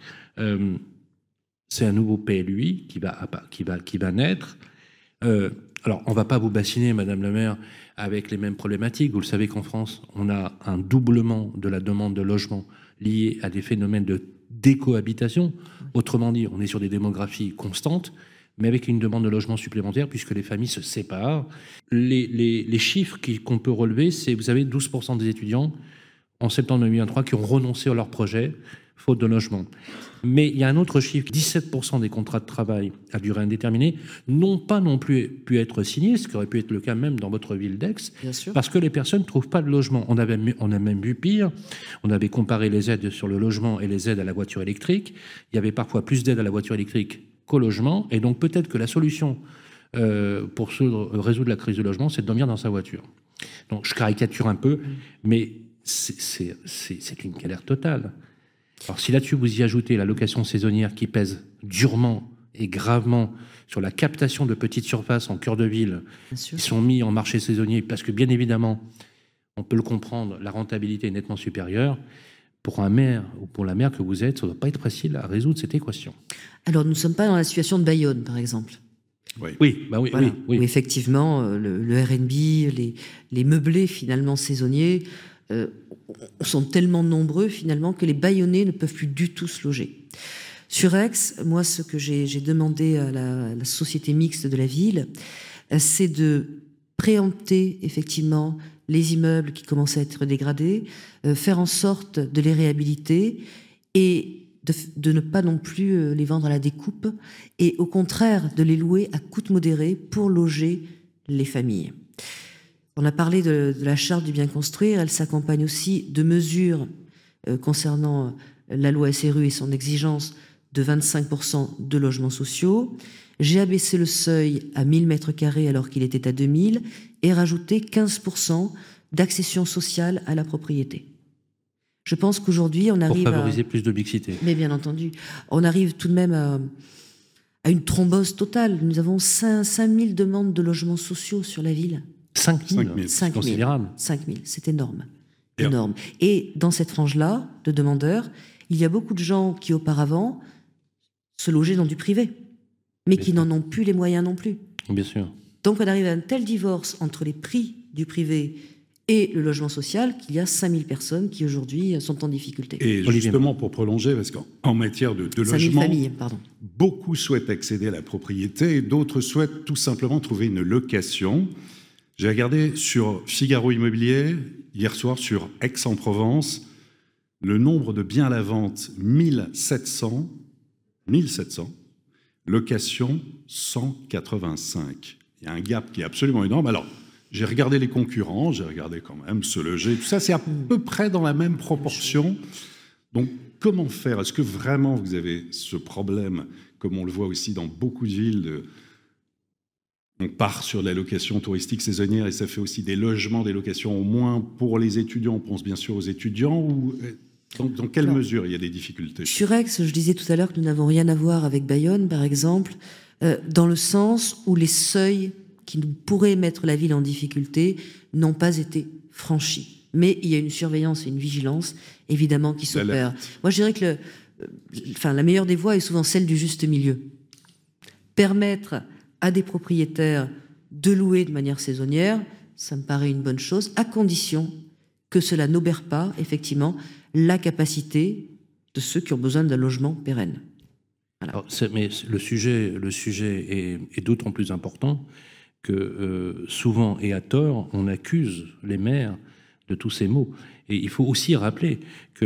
C'est un nouveau PLUI qui va naître. Alors, on ne va pas vous bassiner, Madame la maire, avec les mêmes problématiques. Vous le savez qu'en France, on a un doublement de la demande de logement lié à des phénomènes de décohabitation. Autrement dit, on est sur des démographies constantes, mais avec une demande de logement supplémentaire, puisque les familles se séparent. Les chiffres qu'on peut relever, c'est, vous savez, 12% des étudiants, en septembre 2023, qui ont renoncé à leur projet, faute de logement. Mais il y a un autre chiffre, 17% des contrats de travail à durée indéterminée n'ont pas non plus pu être signés, ce qui aurait pu être le cas même dans votre ville d'Aix, Bien sûr. parce que les personnes ne trouvent pas de logement. On a même vu pire, on avait comparé les aides sur le logement et les aides à la voiture électrique. Il y avait parfois plus d'aides à la voiture électrique qu'au logement, et donc peut-être que la solution pour résoudre la crise du logement, c'est de dormir dans sa voiture. Donc je caricature un peu, mais c'est une galère totale. Alors si là-dessus vous y ajoutez la location saisonnière qui pèse durement et gravement sur la captation de petites surfaces en cœur de ville, Bien sûr. qui sont mis en marché saisonnier, parce que bien évidemment, on peut le comprendre, la rentabilité est nettement supérieure. Pour un maire ou pour la maire que vous êtes, ça ne doit pas être facile à résoudre cette équation. Alors nous ne sommes pas dans la situation de Bayonne, par exemple. Oui, Voilà, oui. où effectivement le R&B, les meublés finalement saisonniers sont tellement nombreux finalement que les Bayonnais ne peuvent plus du tout se loger. Sur Aix, moi ce que j'ai demandé à la société mixte de la ville, c'est de préempter effectivement les immeubles qui commencent à être dégradés, faire en sorte de les réhabiliter et de ne pas non plus les vendre à la découpe et au contraire de les louer à coût modéré pour loger les familles. On a parlé de la charte du bien construire, elle s'accompagne aussi de mesures concernant la loi SRU et son exigence de 25% de logements sociaux. J'ai abaissé le seuil à 1000 mètres carrés alors qu'il était à 2000 et rajouté 15% d'accession sociale à la propriété. Je pense qu'aujourd'hui, on arrive pour favoriser plus de mixité. Mais bien entendu, on arrive tout de même à une thrombose totale. Nous avons 5000 demandes de logements sociaux sur la ville. 5 000, 5 c'est 000. considérable. 5 000, c'est énorme. Et Énorme. Et dans cette frange-là de demandeurs, il y a beaucoup de gens qui auparavant se logeaient dans du privé, mais qui n'en ont plus les moyens non plus. Bien sûr. Donc on arrive à un tel divorce entre les prix du privé et le logement social qu'il y a 5000 personnes qui aujourd'hui sont en difficulté. Et justement, pour prolonger, parce qu'en matière de 5000 logement, familles, pardon. beaucoup souhaitent accéder à la propriété et d'autres souhaitent tout simplement trouver une location. J'ai regardé sur Figaro Immobilier, hier soir, sur Aix-en-Provence, le nombre de biens à la vente, 1700, location 185. Il y a un gap qui est absolument énorme. Alors, j'ai regardé les concurrents, j'ai regardé quand même Se Loger, tout ça, c'est à peu près dans la même proportion. Donc, comment faire? Est-ce que vraiment vous avez ce problème, comme on le voit aussi dans beaucoup de villes, On part sur la location touristique saisonnière et ça fait aussi des logements, des locations au moins pour les étudiants. On pense bien sûr aux étudiants. Ou dans quelle mesure il y a des difficultés? Sur Aix, je disais tout à l'heure que nous n'avons rien à voir avec Bayonne, par exemple, dans le sens où les seuils qui pourraient mettre la ville en difficulté n'ont pas été franchis. Mais il y a une surveillance et une vigilance, évidemment, qui s'opèrent. Moi, je dirais que la meilleure des voies est souvent celle du juste milieu. Permettre à des propriétaires de louer de manière saisonnière, ça me paraît une bonne chose, à condition que cela n'obère pas, effectivement, la capacité de ceux qui ont besoin d'un logement pérenne. Voilà. Alors, mais le sujet est d'autant plus important que souvent, et à tort, on accuse les maires de tous ces maux. Et il faut aussi rappeler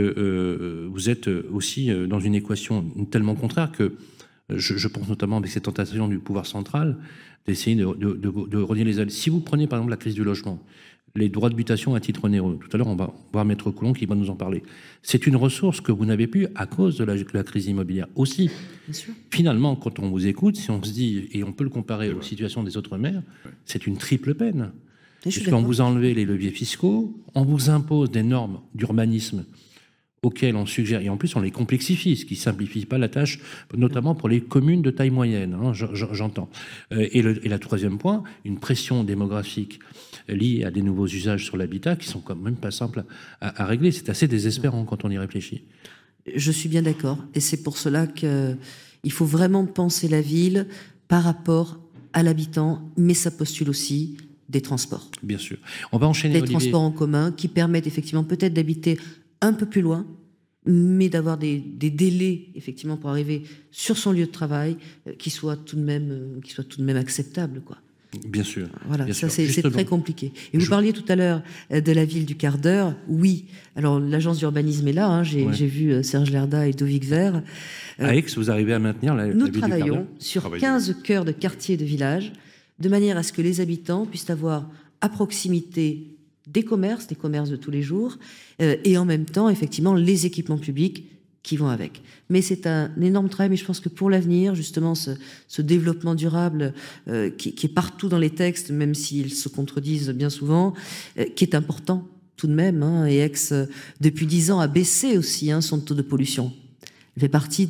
que vous êtes aussi dans une équation tellement contraire que je pense notamment avec cette tentation du pouvoir central d'essayer de relier les ailes. Si vous prenez par exemple la crise du logement, les droits de mutation à titre onéreux, tout à l'heure on va voir Maître Coulon qui va nous en parler, c'est une ressource que vous n'avez plus à cause de la crise immobilière aussi. Bien sûr. Finalement, quand on vous écoute, si on se dit, et on peut le comparer aux situations des autres maires, c'est une triple peine. Puisqu'on vous enlève les leviers fiscaux, on vous impose des normes d'urbanisme auxquelles on suggère, et en plus on les complexifie, ce qui ne simplifie pas la tâche, notamment pour les communes de taille moyenne, hein, j'entends. Et le troisième point, une pression démographique liée à des nouveaux usages sur l'habitat qui sont quand même pas simples à régler. C'est assez désespérant quand on y réfléchit. Je suis bien d'accord, et c'est pour cela qu'il faut vraiment penser la ville par rapport à l'habitant, mais ça postule aussi des transports. Bien sûr. On va enchaîner, des Olivier. Transports en commun qui permettent effectivement peut-être d'habiter un peu plus loin, mais d'avoir des délais effectivement pour arriver sur son lieu de travail qui soient tout de même acceptables, quoi. Bien sûr. Voilà, bien ça sûr. c'est très compliqué. Et vous parliez tout à l'heure de la ville du quart d'heure. Oui, alors l'agence d'urbanisme est là, hein, j'ai vu Serge Lerda et Dovic Vert. À Aix, vous arrivez à maintenir la ville du quart d'heure ? Nous travaillons sur 15 cœurs de quartiers de villages, de manière à ce que les habitants puissent avoir à proximité des commerces de tous les jours, et en même temps, effectivement, les équipements publics qui vont avec. Mais c'est un énorme travail, mais je pense que pour l'avenir, justement, ce développement durable qui est partout dans les textes, même s'ils se contredisent bien souvent, qui est important tout de même, hein, et Aix, depuis 10 ans, a baissé aussi son taux de pollution. Elle fait partie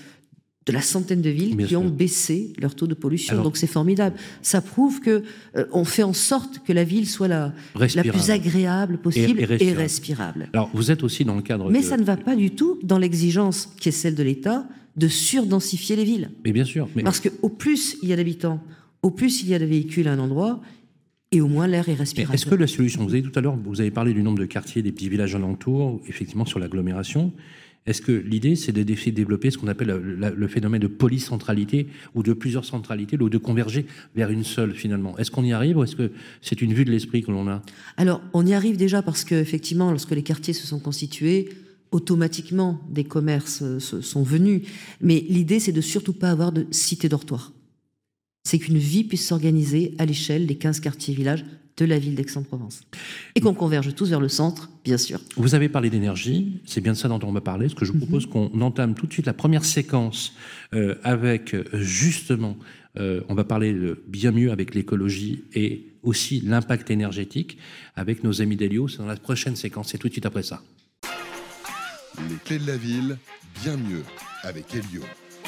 de la centaine de villes qui ont baissé leur taux de pollution. Alors, donc c'est formidable. Ça prouve que on fait en sorte que la ville soit la plus agréable possible et respirable. Alors vous êtes aussi dans le cadre... Mais ça ne va pas du tout dans l'exigence qui est celle de l'État de surdensifier les villes. Mais bien sûr. Mais... Parce qu'au plus il y a d'habitants, au plus il y a de véhicules à un endroit, et au moins l'air est respirable. Est-ce que la solution, vous avez tout à l'heure, vous avez parlé du nombre de quartiers, des petits villages alentours, effectivement sur l'agglomération. Est-ce que l'idée, c'est de développer ce qu'on appelle le phénomène de polycentralité ou de plusieurs centralités, ou de converger vers une seule finalement? Est-ce qu'on y arrive ou est-ce que c'est une vue de l'esprit que l'on a? Alors, on y arrive déjà parce qu'effectivement, lorsque les quartiers se sont constitués, automatiquement, des commerces sont venus. Mais l'idée, c'est de surtout pas avoir de cité-dortoir. C'est qu'une vie puisse s'organiser à l'échelle des 15 quartiers-villages de la ville d'Aix-en-Provence. Et qu'on converge tous vers le centre, bien sûr. Vous avez parlé d'énergie, c'est bien de ça dont on va parler. Ce que je vous propose qu'on entame tout de suite la première séquence avec justement, on va parler bien mieux avec l'écologie et aussi l'impact énergétique avec nos amis d'Elio. C'est dans la prochaine séquence, c'est tout de suite après ça. Les clés de la ville, bien mieux avec Elio.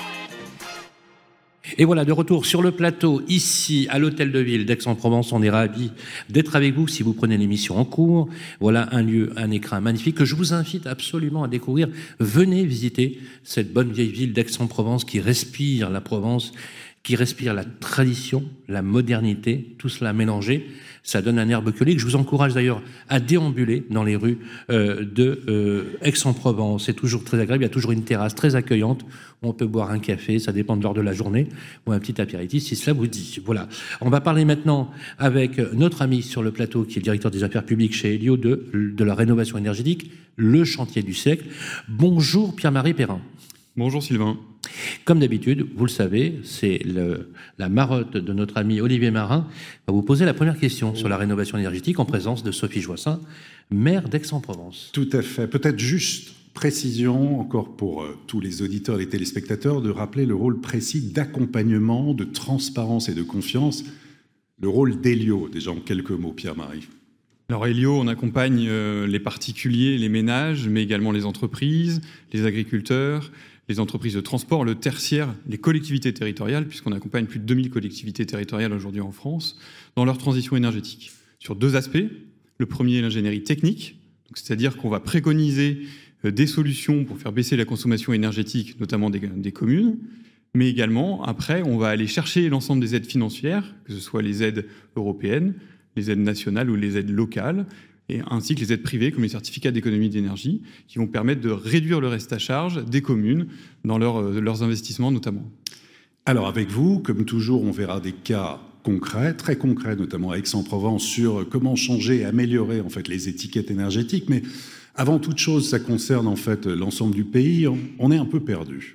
Et voilà, de retour sur le plateau, ici, à l'Hôtel de Ville d'Aix-en-Provence. On est ravis d'être avec vous si vous prenez l'émission en cours. Voilà un lieu, un écrin magnifique que je vous invite absolument à découvrir. Venez visiter cette bonne vieille ville d'Aix-en-Provence qui respire la Provence, qui respire la tradition, la modernité, tout cela mélangé. Ça donne un air bucolique. Je vous encourage d'ailleurs à déambuler dans les rues de Aix-en-Provence. C'est toujours très agréable. Il y a toujours une terrasse très accueillante où on peut boire un café, ça dépend de l'heure de la journée, ou un petit apéritif si cela vous dit. Voilà. On va parler maintenant avec notre ami sur le plateau qui est le directeur des affaires publiques chez Elio de la rénovation énergétique, le chantier du siècle. Bonjour Pierre-Marie Perrin. Bonjour Sylvain. Comme d'habitude, vous le savez, c'est la marotte de notre ami Olivier Marin va vous poser la première question sur la rénovation énergétique en présence de Sophie Joissin, maire d'Aix-en-Provence. Tout à fait. Peut-être juste précision, encore pour tous les auditeurs et les téléspectateurs, de rappeler le rôle précis d'accompagnement, de transparence et de confiance Le rôle d'Elio, déjà en quelques mots, Pierre-Marie. Alors Elio, on accompagne les particuliers, les ménages, mais également les entreprises, les agriculteurs, les entreprises de transport, le tertiaire, les collectivités territoriales, puisqu'on accompagne plus de 2000 collectivités territoriales aujourd'hui en France, dans leur transition énergétique. Sur 2 aspects. Le premier, l'ingénierie technique, c'est-à-dire qu'on va préconiser des solutions pour faire baisser la consommation énergétique, notamment des communes, mais également, après, on va aller chercher l'ensemble des aides financières, que ce soit les aides européennes, les aides nationales ou les aides locales, et ainsi que les aides privées, comme les certificats d'économie d'énergie, qui vont permettre de réduire le reste à charge des communes dans leurs investissements notamment. Alors avec vous, comme toujours, on verra des cas concrets, très concrets, notamment à Aix-en-Provence, sur comment changer et améliorer en fait les étiquettes énergétiques. Mais avant toute chose, ça concerne en fait l'ensemble du pays. On est un peu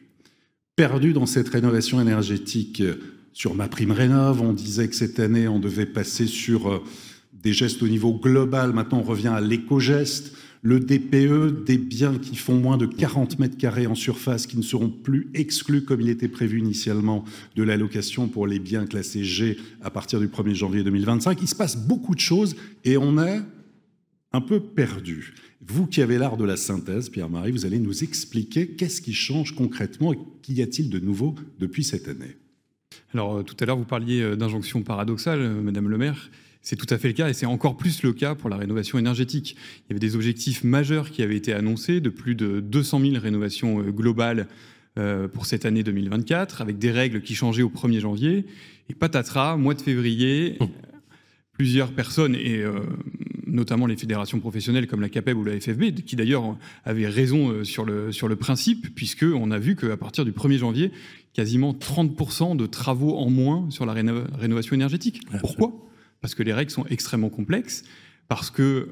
perdu dans cette rénovation énergétique. Sur MaPrimeRénov', on disait que cette année, on devait passer sur des gestes au niveau global. Maintenant, on revient à l'éco-geste. Le DPE, des biens qui font moins de 40 mètres carrés en surface, qui ne seront plus exclus, comme il était prévu initialement, de l'allocation pour les biens classés G à partir du 1er janvier 2025. Il se passe beaucoup de choses et on est un peu perdu. Vous qui avez l'art de la synthèse, Pierre-Marie, vous allez nous expliquer qu'est-ce qui change concrètement et qu'y a-t-il de nouveau depuis cette année ? Alors, tout à l'heure, vous parliez d'injonction paradoxale, Madame le maire. C'est tout à fait le cas et c'est encore plus le cas pour la rénovation énergétique. Il y avait des objectifs majeurs qui avaient été annoncés de plus de 200 000 rénovations globales pour cette année 2024, avec des règles qui changeaient au 1er janvier. Et patatras, mois de février, plusieurs personnes, et notamment les fédérations professionnelles comme la CAPEB ou la FFB, qui d'ailleurs avaient raison sur le principe, puisqu'on a vu qu'à partir du 1er janvier, quasiment 30% de travaux en moins sur la rénovation énergétique. Pourquoi ? Parce que les règles sont extrêmement complexes, parce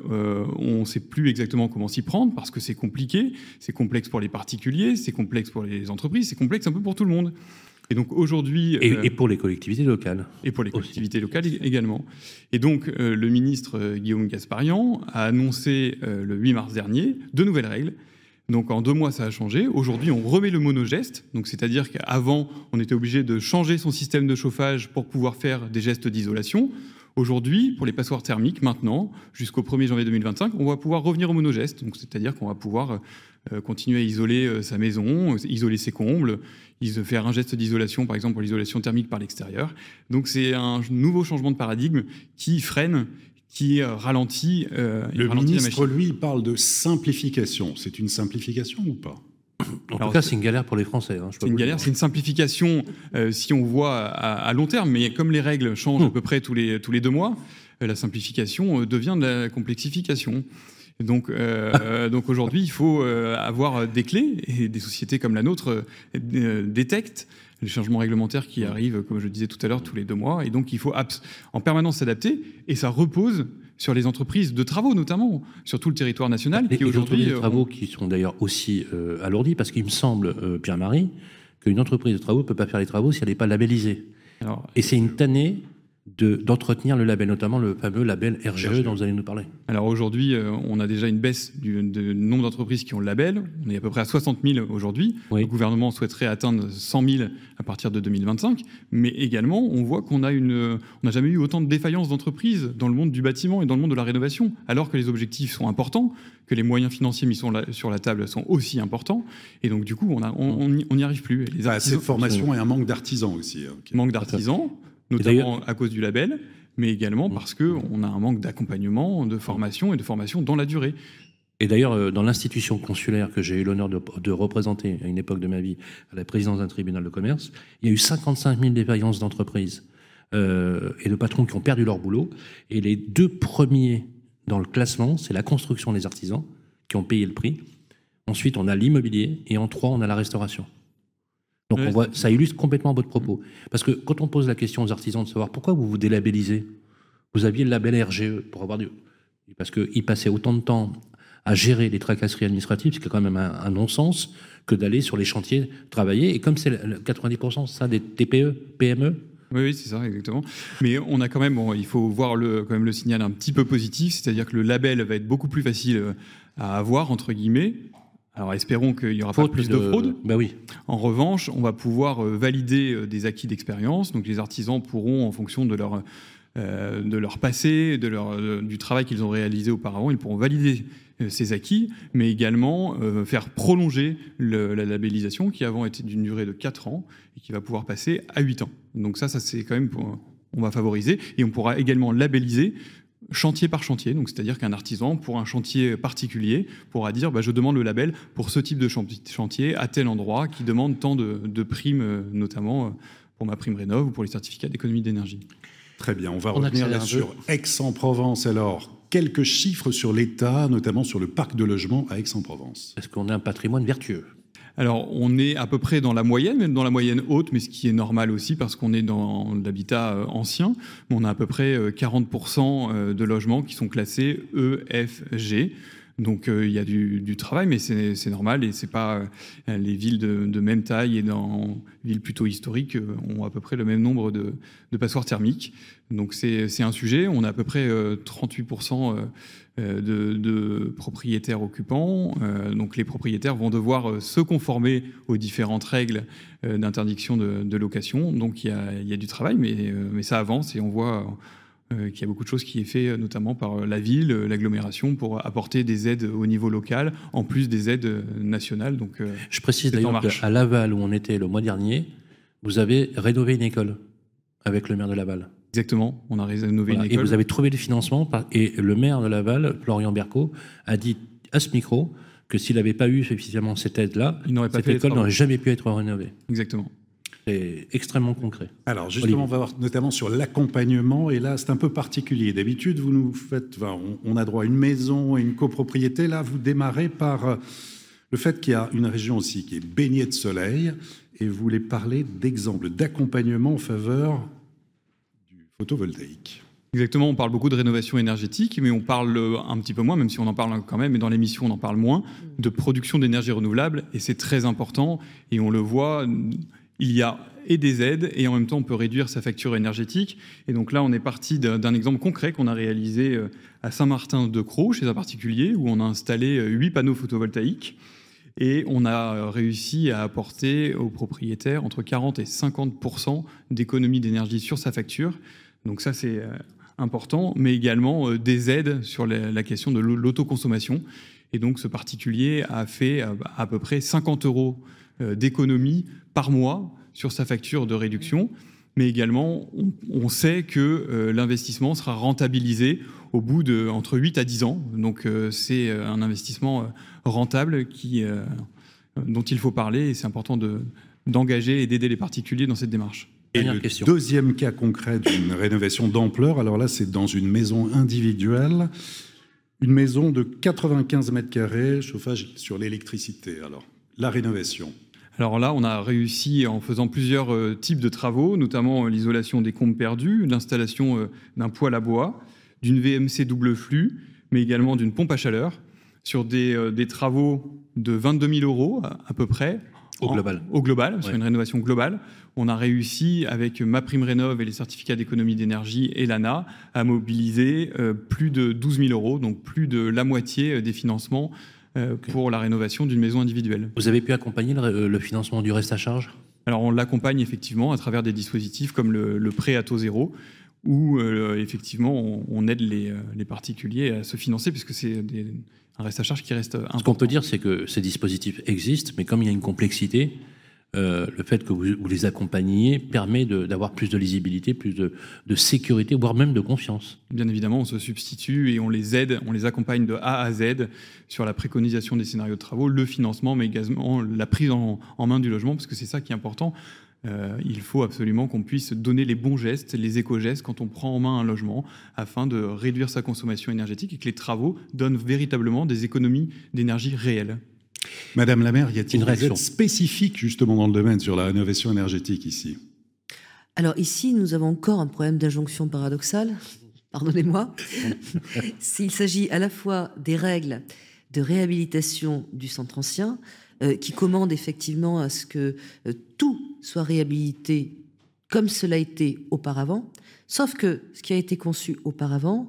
qu'on ne sait plus exactement comment s'y prendre, parce que c'est compliqué, c'est complexe pour les particuliers, c'est complexe pour les entreprises, c'est complexe un peu pour tout le monde. Et donc aujourd'hui... Et pour les collectivités locales. Et pour les collectivités locales également. Et donc le ministre Guillaume Gasparian a annoncé le 8 mars dernier 2 nouvelles règles. Donc en 2 mois, ça a changé. Aujourd'hui, on remet le monogeste. Donc c'est-à-dire qu'avant, on était obligé de changer son système de chauffage pour pouvoir faire des gestes d'isolation. Aujourd'hui, pour les passoires thermiques, maintenant, jusqu'au 1er janvier 2025, on va pouvoir revenir au monogeste. Donc, c'est-à-dire qu'on va pouvoir continuer à isoler sa maison, isoler ses combles, faire un geste d'isolation, par exemple, pour l'isolation thermique par l'extérieur. Donc, c'est un nouveau changement de paradigme qui freine, qui ralentit le ministre, lui, il parle de simplification. C'est une simplification ou pas ? En tout cas, c'est une galère pour les Français. C'est une galère, c'est une simplification si on voit à long terme, mais comme les règles changent à peu près tous les 2 mois, la simplification devient de la complexification. Donc aujourd'hui, il faut avoir des clés, et des sociétés comme la nôtre détectent les changements réglementaires qui arrivent, comme je le disais tout à l'heure, tous les 2 mois, et donc il faut en permanence s'adapter, et ça repose sur les entreprises de travaux, notamment, sur tout le territoire national. Et aujourd'hui, des travaux qui sont d'ailleurs aussi alourdis, parce qu'il me semble, Pierre-Marie, qu'une entreprise de travaux ne peut pas faire les travaux si elle n'est pas labellisée. Et c'est une tannée d'entretenir le label, notamment le fameux label RGE dont vous allez nous parler. Alors aujourd'hui, on a déjà une baisse du nombre d'entreprises qui ont le label. On est à peu près à 60 000 aujourd'hui. Oui. Le gouvernement souhaiterait atteindre 100 000 à partir de 2025. Mais également, on voit qu'on n'a jamais eu autant de défaillances d'entreprises dans le monde du bâtiment et dans le monde de la rénovation, alors que les objectifs sont importants, que les moyens financiers mis sur la table sont aussi importants. Et donc du coup, on n'y arrive plus. Les artisans, cette formation et un manque d'artisans aussi. Manque d'artisans, notamment à cause du label, mais également parce qu'on a un manque d'accompagnement, de formation et de formation dans la durée. Et d'ailleurs, dans l'institution consulaire que j'ai eu l'honneur de représenter à une époque de ma vie, à la présidence d'un tribunal de commerce, il y a eu 55 000 défaillances d'entreprises et de patrons qui ont perdu leur boulot. Et les 2 premiers dans le classement, c'est la construction des artisans qui ont payé le prix. Ensuite, on a l'immobilier et en 3, on a la restauration. Donc on voit, ça illustre complètement votre propos. Parce que quand on pose la question aux artisans de savoir pourquoi vous vous délabellisez, vous aviez le label RGE pour avoir parce qu'ils passaient autant de temps à gérer les tracasseries administratives, c'est quand même un non-sens que d'aller sur les chantiers travailler. Et comme c'est 90% ça des TPE, PME. Oui, c'est ça, exactement. Mais on a quand même, il faut voir quand même le signal un petit peu positif, c'est-à-dire que le label va être beaucoup plus facile à avoir, entre guillemets. Alors espérons qu'il n'y aura pas plus de fraude. Ben oui. En revanche, on va pouvoir valider des acquis d'expérience. Donc les artisans pourront, en fonction de de leur passé, du travail qu'ils ont réalisé auparavant. Ils pourront valider ces acquis, mais également faire prolonger la labellisation qui avant était d'une durée de 4 ans et qui va pouvoir passer à 8 ans. Donc ça c'est quand même, on va favoriser, et on pourra également labelliser chantier par chantier, donc c'est-à-dire qu'un artisan, pour un chantier particulier, pourra dire je demande le label pour ce type de chantier à tel endroit qui demande tant de primes, notamment pour ma prime rénov ou pour les certificats d'économie d'énergie. Très bien, on va revenir là sur Aix-en-Provence. Alors, quelques chiffres sur l'état, notamment sur le parc de logements à Aix-en-Provence. Est-ce qu'on a un patrimoine vertueux ? Alors, on est à peu près dans la moyenne, même dans la moyenne haute, mais ce qui est normal aussi parce qu'on est dans l'habitat ancien. On a à peu près 40% de logements qui sont classés E, F, G. Donc il y a du travail, mais c'est normal, et c'est pas les villes de même taille et dans villes plutôt historiques ont à peu près le même nombre de passoires thermiques. Donc c'est un sujet. On a à peu près 38% de propriétaires occupants. Donc les propriétaires vont devoir se conformer aux différentes règles d'interdiction de location. Donc il y a du travail, mais ça avance, et on voit qu'il y a beaucoup de choses qui est fait, notamment par la ville, l'agglomération, pour apporter des aides au niveau local, en plus des aides nationales. Donc, je précise d'ailleurs qu'à Laval, où on était le mois dernier, vous avez rénové une école avec le maire de Laval. Exactement, on a rénové une école. Et vous avez trouvé des financements, et le maire de Laval, Florian Berco, a dit à ce micro que s'il n'avait pas eu effectivement cette aide-là, cette école n'aurait jamais pu être rénovée. Exactement. C'est extrêmement concret. Alors justement, on va voir notamment sur l'accompagnement, et là c'est un peu particulier. D'habitude, vous nous faites, on a droit à une maison et une copropriété. Là, vous démarrez par le fait qu'il y a une région aussi qui est baignée de soleil, et vous voulez parler d'exemples d'accompagnement en faveur du photovoltaïque. Exactement, on parle beaucoup de rénovation énergétique, mais on parle un petit peu moins, même si on en parle quand même, mais dans l'émission on en parle moins, de production d'énergie renouvelable, et c'est très important, et on le voit. Il y a et des aides, et en même temps on peut réduire sa facture énergétique. Et donc là on est parti d'un exemple concret qu'on a réalisé à Saint-Martin-de-Crau chez un particulier, où on a installé 8 panneaux photovoltaïques, et on a réussi à apporter aux propriétaires entre 40 et 50% d'économie d'énergie sur sa facture. Donc ça c'est important, mais également des aides sur la question de l'autoconsommation. Et donc ce particulier a fait à peu près 50 € d'économie par mois sur sa facture de réduction, mais également on sait que l'investissement sera rentabilisé au bout de entre 8 à 10 ans. Donc c'est un investissement rentable dont il faut parler, et c'est important d'engager et d'aider les particuliers dans cette démarche. Et le deuxième cas concret d'une rénovation d'ampleur, alors là c'est dans une maison individuelle, une maison de 95 mètres carrés, chauffage sur l'électricité. Alors la rénovation. Alors là, on a réussi en faisant plusieurs types de travaux, notamment l'isolation des combes perdus, l'installation d'un poêle à bois, d'une VMC double flux, mais également d'une pompe à chaleur, sur des travaux de 22 000 € à peu près. Au global, sur une rénovation globale. On a réussi, avec MaPrimeRénov' et les certificats d'économie d'énergie et l'ANA, à mobiliser plus de 12 000 €, donc plus de la moitié des financements pour la rénovation d'une maison individuelle. Vous avez pu accompagner le financement du reste à charge ? Alors on l'accompagne effectivement à travers des dispositifs comme le prêt à taux zéro, où effectivement on aide les particuliers à se financer, puisque c'est un reste à charge qui reste important. Ce qu'on peut dire, c'est que ces dispositifs existent, mais comme il y a une complexité, le fait que vous les accompagniez permet d'avoir plus de lisibilité, plus de sécurité, voire même de confiance. Bien évidemment, on se substitue et on les aide, on les accompagne de A à Z sur la préconisation des scénarios de travaux, le financement, mais également la prise en main du logement, parce que c'est ça qui est important. Il faut absolument qu'on puisse donner les bons gestes, les éco-gestes quand on prend en main un logement, afin de réduire sa consommation énergétique et que les travaux donnent véritablement des économies d'énergie réelles. Madame la maire, y a-t-il des aides spécifiques justement dans le domaine sur la rénovation énergétique ici ? Alors ici, nous avons encore un problème d'injonction paradoxale, pardonnez-moi. S'il s'agit à la fois des règles de réhabilitation du centre ancien, qui commandent effectivement à ce que tout soit réhabilité comme cela a été auparavant, sauf que ce qui a été conçu auparavant,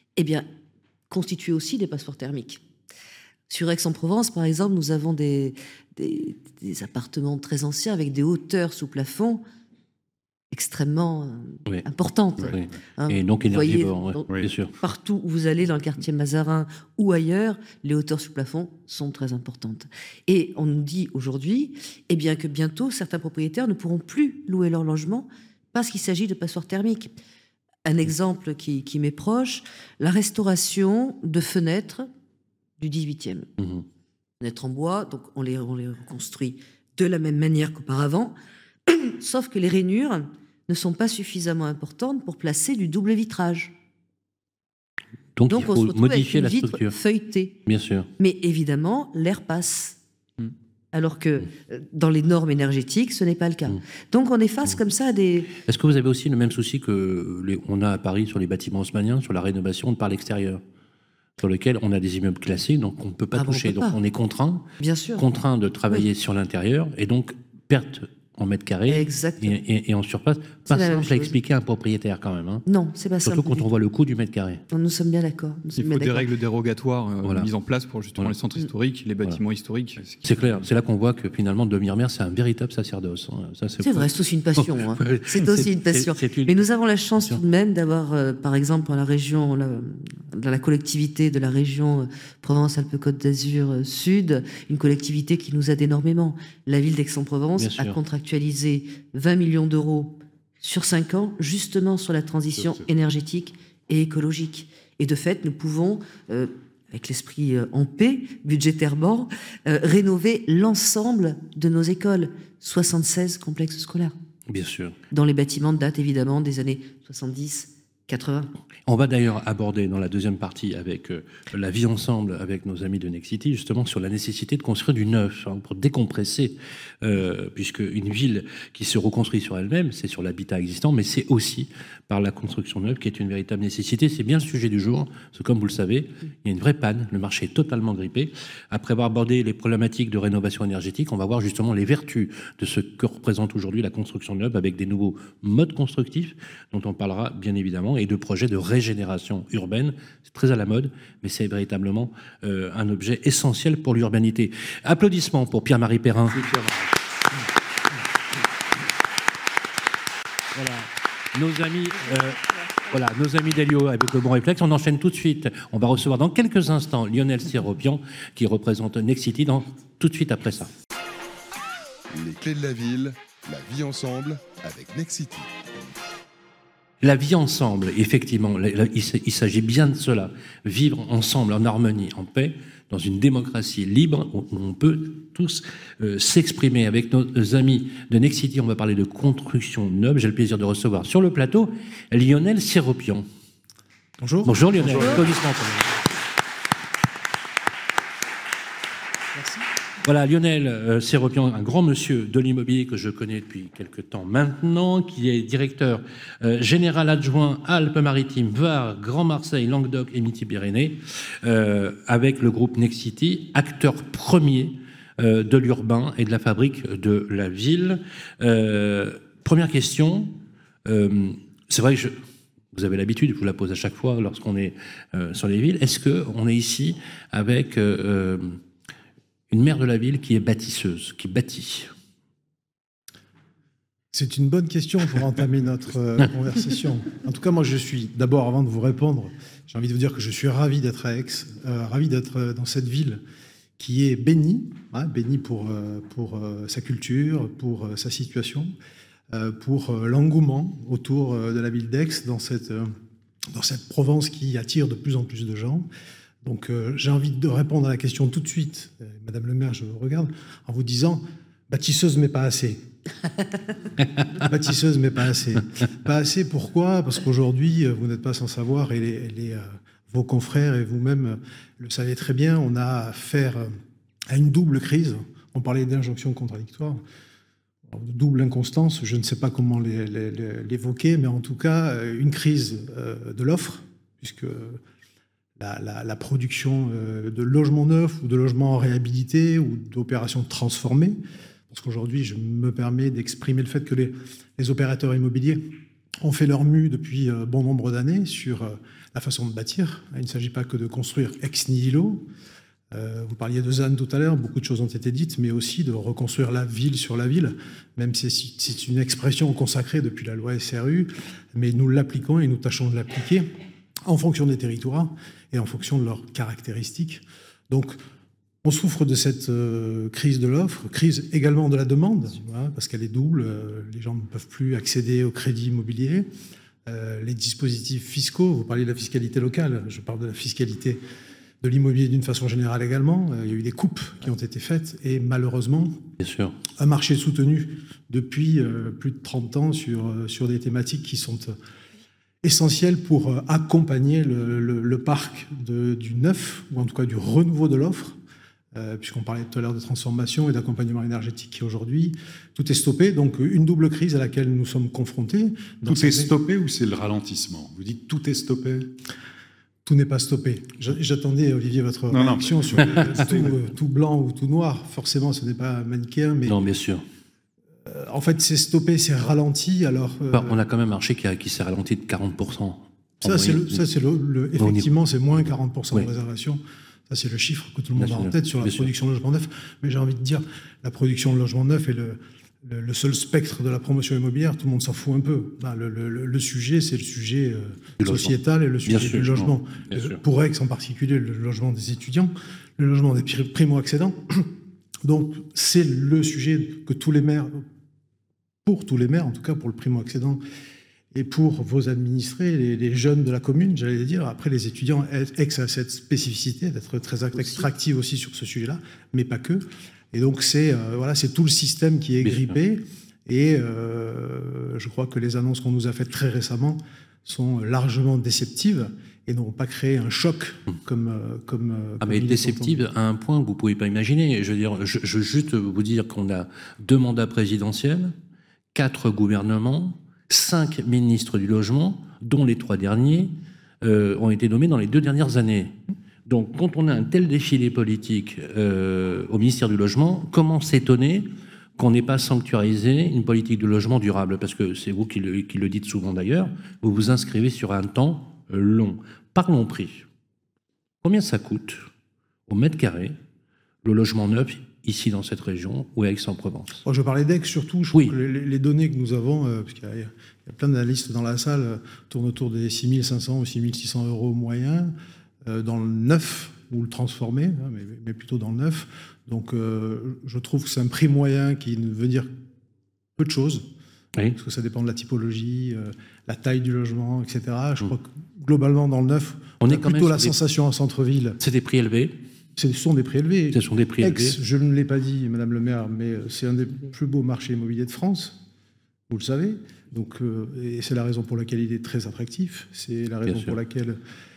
constituait aussi des passoires thermiques. Sur Aix-en-Provence, par exemple, nous avons des appartements très anciens avec des hauteurs sous plafond extrêmement importante. Oui. Hein, et donc vous voyez, énergivore, bien sûr. partout où vous allez, dans le quartier Mazarin ou ailleurs, les hauteurs sous plafond sont très importantes. Et on nous dit aujourd'hui que bientôt, certains propriétaires ne pourront plus louer leur logement parce qu'il s'agit de passoires thermiques. Un exemple qui m'est proche, la restauration de fenêtres du 18e. Fenêtres en bois, donc on les reconstruit de la même manière qu'auparavant, sauf que les rainures ne sont pas suffisamment importantes pour placer du double vitrage. Donc il on faut se retrouve modifier la avec une vitre structure. feuilletée. Bien sûr. Mais évidemment, l'air passe. Alors que dans les normes énergétiques, ce n'est pas le cas. Donc on est face comme ça à des... Est-ce que vous avez aussi le même souci qu'on a à Paris sur les bâtiments haussmanniens, sur la rénovation par l'extérieur, sur lequel on a des immeubles classés, donc on ne peut pas toucher. Donc on est contraint de travailler sur l'intérieur, et donc perte en mètres carrés et en surface. Pas simple à expliquer à un propriétaire quand même. Hein. Non, c'est pas simple. Surtout quand on voit le coût du mètre carré. Nous sommes bien d'accord. Il faut des règles dérogatoires mises en place pour justement les centres historiques, les bâtiments historiques. C'est clair. C'est là qu'on voit que finalement, Demirmer, c'est un véritable sacerdoce. Hein. C'est vrai, c'est aussi une passion. Hein. C'est aussi une passion. Mais nous avons la chance tout de même d'avoir, par exemple, dans la région, dans la collectivité de la région Provence-Alpes-Côte d'Azur Sud, une collectivité qui nous aide énormément. La ville d'Aix-en-Provence a contractualisé 20 millions d'euros sur 5 ans, justement sur la transition énergétique et écologique. Et de fait, nous pouvons, avec l'esprit en paix, budgétairement, rénover l'ensemble de nos écoles, 76 complexes scolaires. Bien sûr. Dans les bâtiments de date, évidemment, des années 70, 80. On va d'ailleurs aborder dans la deuxième partie avec la vie ensemble avec nos amis de Nexity, justement sur la nécessité de construire du neuf pour décompresser, puisque une ville qui se reconstruit sur elle-même, c'est sur l'habitat existant, mais c'est aussi par la construction neuve qui est une véritable nécessité. C'est bien le sujet du jour, parce que comme vous le savez, il y a une vraie panne, le marché est totalement grippé. Après avoir abordé les problématiques de rénovation énergétique, on va voir justement les vertus de ce que représente aujourd'hui la construction neuve avec des nouveaux modes constructifs dont on parlera bien évidemment, et de projets de régénération urbaine. C'est très à la mode, mais c'est véritablement un objet essentiel pour l'urbanité. Applaudissements pour Pierre-Marie Perrin. Voilà, nos amis d'Elio avec le bon réflexe. On enchaîne tout de suite. On va recevoir dans quelques instants Lionel Séropian qui représente Nexity tout de suite après ça. Les clés de la ville, la vie ensemble avec Nexity. La vie ensemble, effectivement, il s'agit bien de cela. Vivre ensemble, en harmonie, en paix, dans une démocratie libre où on peut tous s'exprimer. Avec nos amis de Nexity, on va parler de construction neuve. J'ai le plaisir de recevoir sur le plateau Lionel Séropian. Bonjour. Bonjour Lionel. Applaudissements. Merci. Voilà, Lionel Séropian, un grand monsieur de l'immobilier que je connais depuis quelque temps maintenant, qui est directeur général adjoint Alpes-Maritimes, Var, Grand Marseille, Languedoc et Midi-Pyrénées, avec le groupe Nexity, acteur premier de l'urbain et de la fabrique de la ville. Première question, c'est vrai que vous avez l'habitude, je vous la pose à chaque fois lorsqu'on est sur les villes. Est-ce qu'on est ici avec une maire de la ville qui est bâtisseuse, qui bâtit? C'est une bonne question pour entamer notre conversation. En tout cas, moi, je suis, d'abord, avant de vous répondre, j'ai envie de vous dire que je suis ravi d'être à Aix, ravi d'être dans cette ville qui est bénie, bénie pour sa culture, pour sa situation, pour l'engouement autour de la ville d'Aix dans cette Provence qui attire de plus en plus de gens. Donc j'ai envie de répondre à la question tout de suite, Madame le maire, je vous regarde, en vous disant bâtisseuse mais pas assez. Bâtisseuse mais pas assez. Pas assez, pourquoi? Parce qu'aujourd'hui, vous n'êtes pas sans savoir, et vos confrères et vous-même le savez très bien, on a affaire à une double crise. On parlait d'injonctions contradictoires, de double inconstance, je ne sais pas comment l'évoquer, mais en tout cas, une crise de l'offre, puisque la production de logements neufs ou de logements en réhabilité ou d'opérations transformées, parce qu'aujourd'hui, je me permets d'exprimer le fait que les opérateurs immobiliers ont fait leur mue depuis bon nombre d'années sur la façon de bâtir. Il ne s'agit pas que de construire ex nihilo. Vous parliez de ZAN tout à l'heure, beaucoup de choses ont été dites, mais aussi de reconstruire la ville sur la ville, même si c'est une expression consacrée depuis la loi SRU, mais nous l'appliquons et nous tâchons de l'appliquer en fonction des territoires et en fonction de leurs caractéristiques. Donc, on souffre de cette crise de l'offre, crise également de la demande, voilà, parce qu'elle est double. Les gens ne peuvent plus accéder au crédit immobilier. Les dispositifs fiscaux, vous parliez de la fiscalité locale, je parle de la fiscalité de l'immobilier d'une façon générale également. Il y a eu des coupes qui ont été faites et malheureusement, bien sûr, un marché soutenu depuis plus de 30 ans sur des thématiques qui sont essentielles pour accompagner le parc du neuf, ou en tout cas du renouveau de l'offre, puisqu'on parlait tout à l'heure de transformation et d'accompagnement énergétique qui aujourd'hui, tout est stoppé. Donc une double crise à laquelle nous sommes confrontés. Tout est stoppé ou c'est le ralentissement? Vous dites tout est stoppé? Tout n'est pas stoppé. J'attendais, Olivier, votre réaction sur tout blanc ou tout noir. Forcément, ce n'est pas manichéen. Mais non, bien sûr. En fait, c'est stoppé, c'est ralenti. Alors, on a quand même un marché qui s'est ralenti de 40%. Effectivement, c'est moins 40% de réservation. Ça, c'est le chiffre que tout le monde a en tête sur la production de logement neuf. Mais j'ai envie de dire, la production de logement neuf est le seul spectre de la promotion immobilière. Tout le monde s'en fout un peu. Le sujet, c'est le sujet sociétal et le sujet du logement. Pour Aix en particulier, le logement des étudiants, le logement des primo-accédants. Donc, c'est le sujet que tous les maires, pour tous les maires, en tout cas pour le primo-accédant, et pour vos administrés, les jeunes de la commune, j'allais dire. Après, les étudiants, Aix a cette spécificité d'être très attractive aussi sur ce sujet-là, mais pas que. Et donc, c'est tout le système qui est grippé. Et je crois que les annonces qu'on nous a faites très récemment sont largement déceptives et n'ont pas créé un choc mais déceptive à un point que vous ne pouvez pas imaginer. Je veux dire, je veux juste vous dire qu'on a 2 mandats présidentiels, 4 gouvernements, 5 ministres du logement, dont les 3 derniers ont été nommés dans les 2 dernières années. Donc, quand on a un tel défilé politique au ministère du Logement, comment s'étonner qu'on n'ait pas sanctuarisé une politique de logement durable? Parce que c'est vous qui le dites souvent d'ailleurs, vous vous inscrivez sur un temps long. Parlons prix. Combien ça coûte au mètre carré le logement neuf ici dans cette région ou à Aix-en-Provence? Je parlais d'Aix surtout. Je crois que les données que nous avons, parce qu'il y a plein d'analystes dans la salle, tournent autour des 6 500 ou 6 600 euros moyens. Dans le neuf ou le transformé, mais plutôt dans le neuf. Donc je trouve que c'est un prix moyen qui veut dire peu de choses, parce que ça dépend de la typologie, la taille du logement, etc. Je crois que globalement dans le neuf, on a plutôt la sensation en centre-ville. C'est des prix élevés. Ce sont des prix élevés. Ce sont des prix élevés. Je ne l'ai pas dit, Madame le maire, mais c'est un des plus beaux marchés immobiliers de France, vous le savez. Donc, et c'est la raison pour laquelle il est très attractif. C'est la raison pour laquelle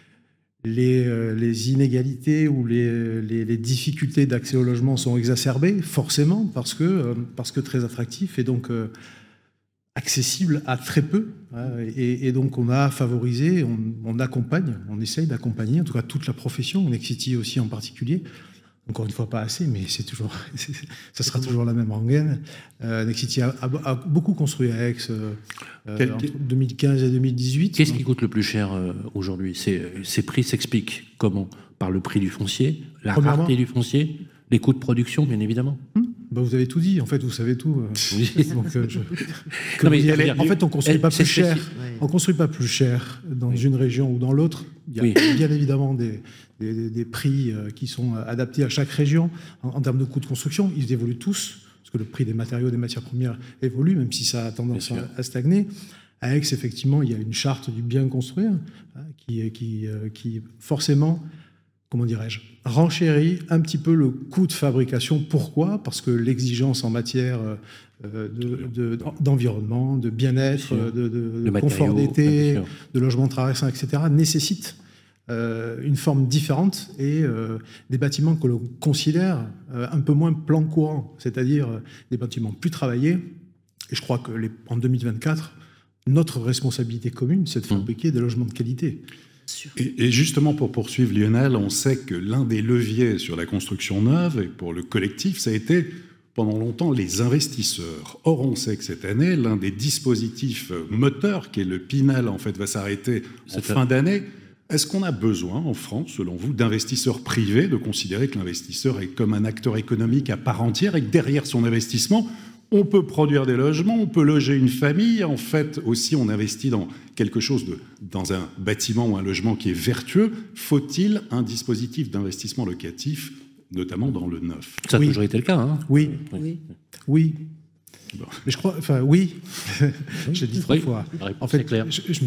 les inégalités ou les difficultés d'accès au logement sont exacerbées, forcément, parce que très attractif et donc accessible à très peu. Et donc on a favorisé, on accompagne, on essaye d'accompagner, en tout cas toute la profession, Nexity aussi en particulier. Encore une fois, pas assez, mais ça sera toujours la même rengaine. Nexity a beaucoup construit à Aix entre 2015 et 2018. Qu'est-ce qui coûte le plus cher aujourd'hui? Ces prix s'expliquent comment? Par le prix du foncier, la rareté du foncier, les coûts de production, bien évidemment. Vous avez tout dit, en fait, vous savez tout. Donc, en fait, on ne construit pas plus cher. On construit pas plus cher dans une région ou dans l'autre. Il y a bien évidemment des prix qui sont adaptés à chaque région. En termes de coûts de construction, ils évoluent tous, parce que le prix des matériaux, des matières premières évolue, même si ça a tendance à stagner. À Aix, effectivement, il y a une charte du bien construire qui forcément, comment dirais-je, renchérit un petit peu le coût de fabrication. Pourquoi? Parce que l'exigence en matière d'environnement, de bien-être, de confort d'été, de logement traversant, etc., nécessite une forme différente et des bâtiments que l'on considère un peu moins plan courant, c'est-à-dire des bâtiments plus travaillés. Et je crois que en 2024, notre responsabilité commune, c'est de fabriquer des logements de qualité. Et justement, pour poursuivre Lionel, on sait que l'un des leviers sur la construction neuve et pour le collectif, ça a été pendant longtemps les investisseurs. Or, on sait que cette année, l'un des dispositifs moteurs, qui est le Pinel, en fait, va s'arrêter en fin d'année. Est-ce qu'on a besoin, en France, selon vous, d'investisseurs privés, de considérer que l'investisseur est comme un acteur économique à part entière et que derrière son investissement, on peut produire des logements, on peut loger une famille. En fait, aussi, on investit dans quelque chose dans un bâtiment ou un logement qui est vertueux. Faut-il un dispositif d'investissement locatif, notamment dans le neuf? Ça a toujours été le cas. Hein. Oui. Oui. Oui. Bon. Mais je crois, enfin oui, j'ai dit 3 fois. En fait, c'est clair.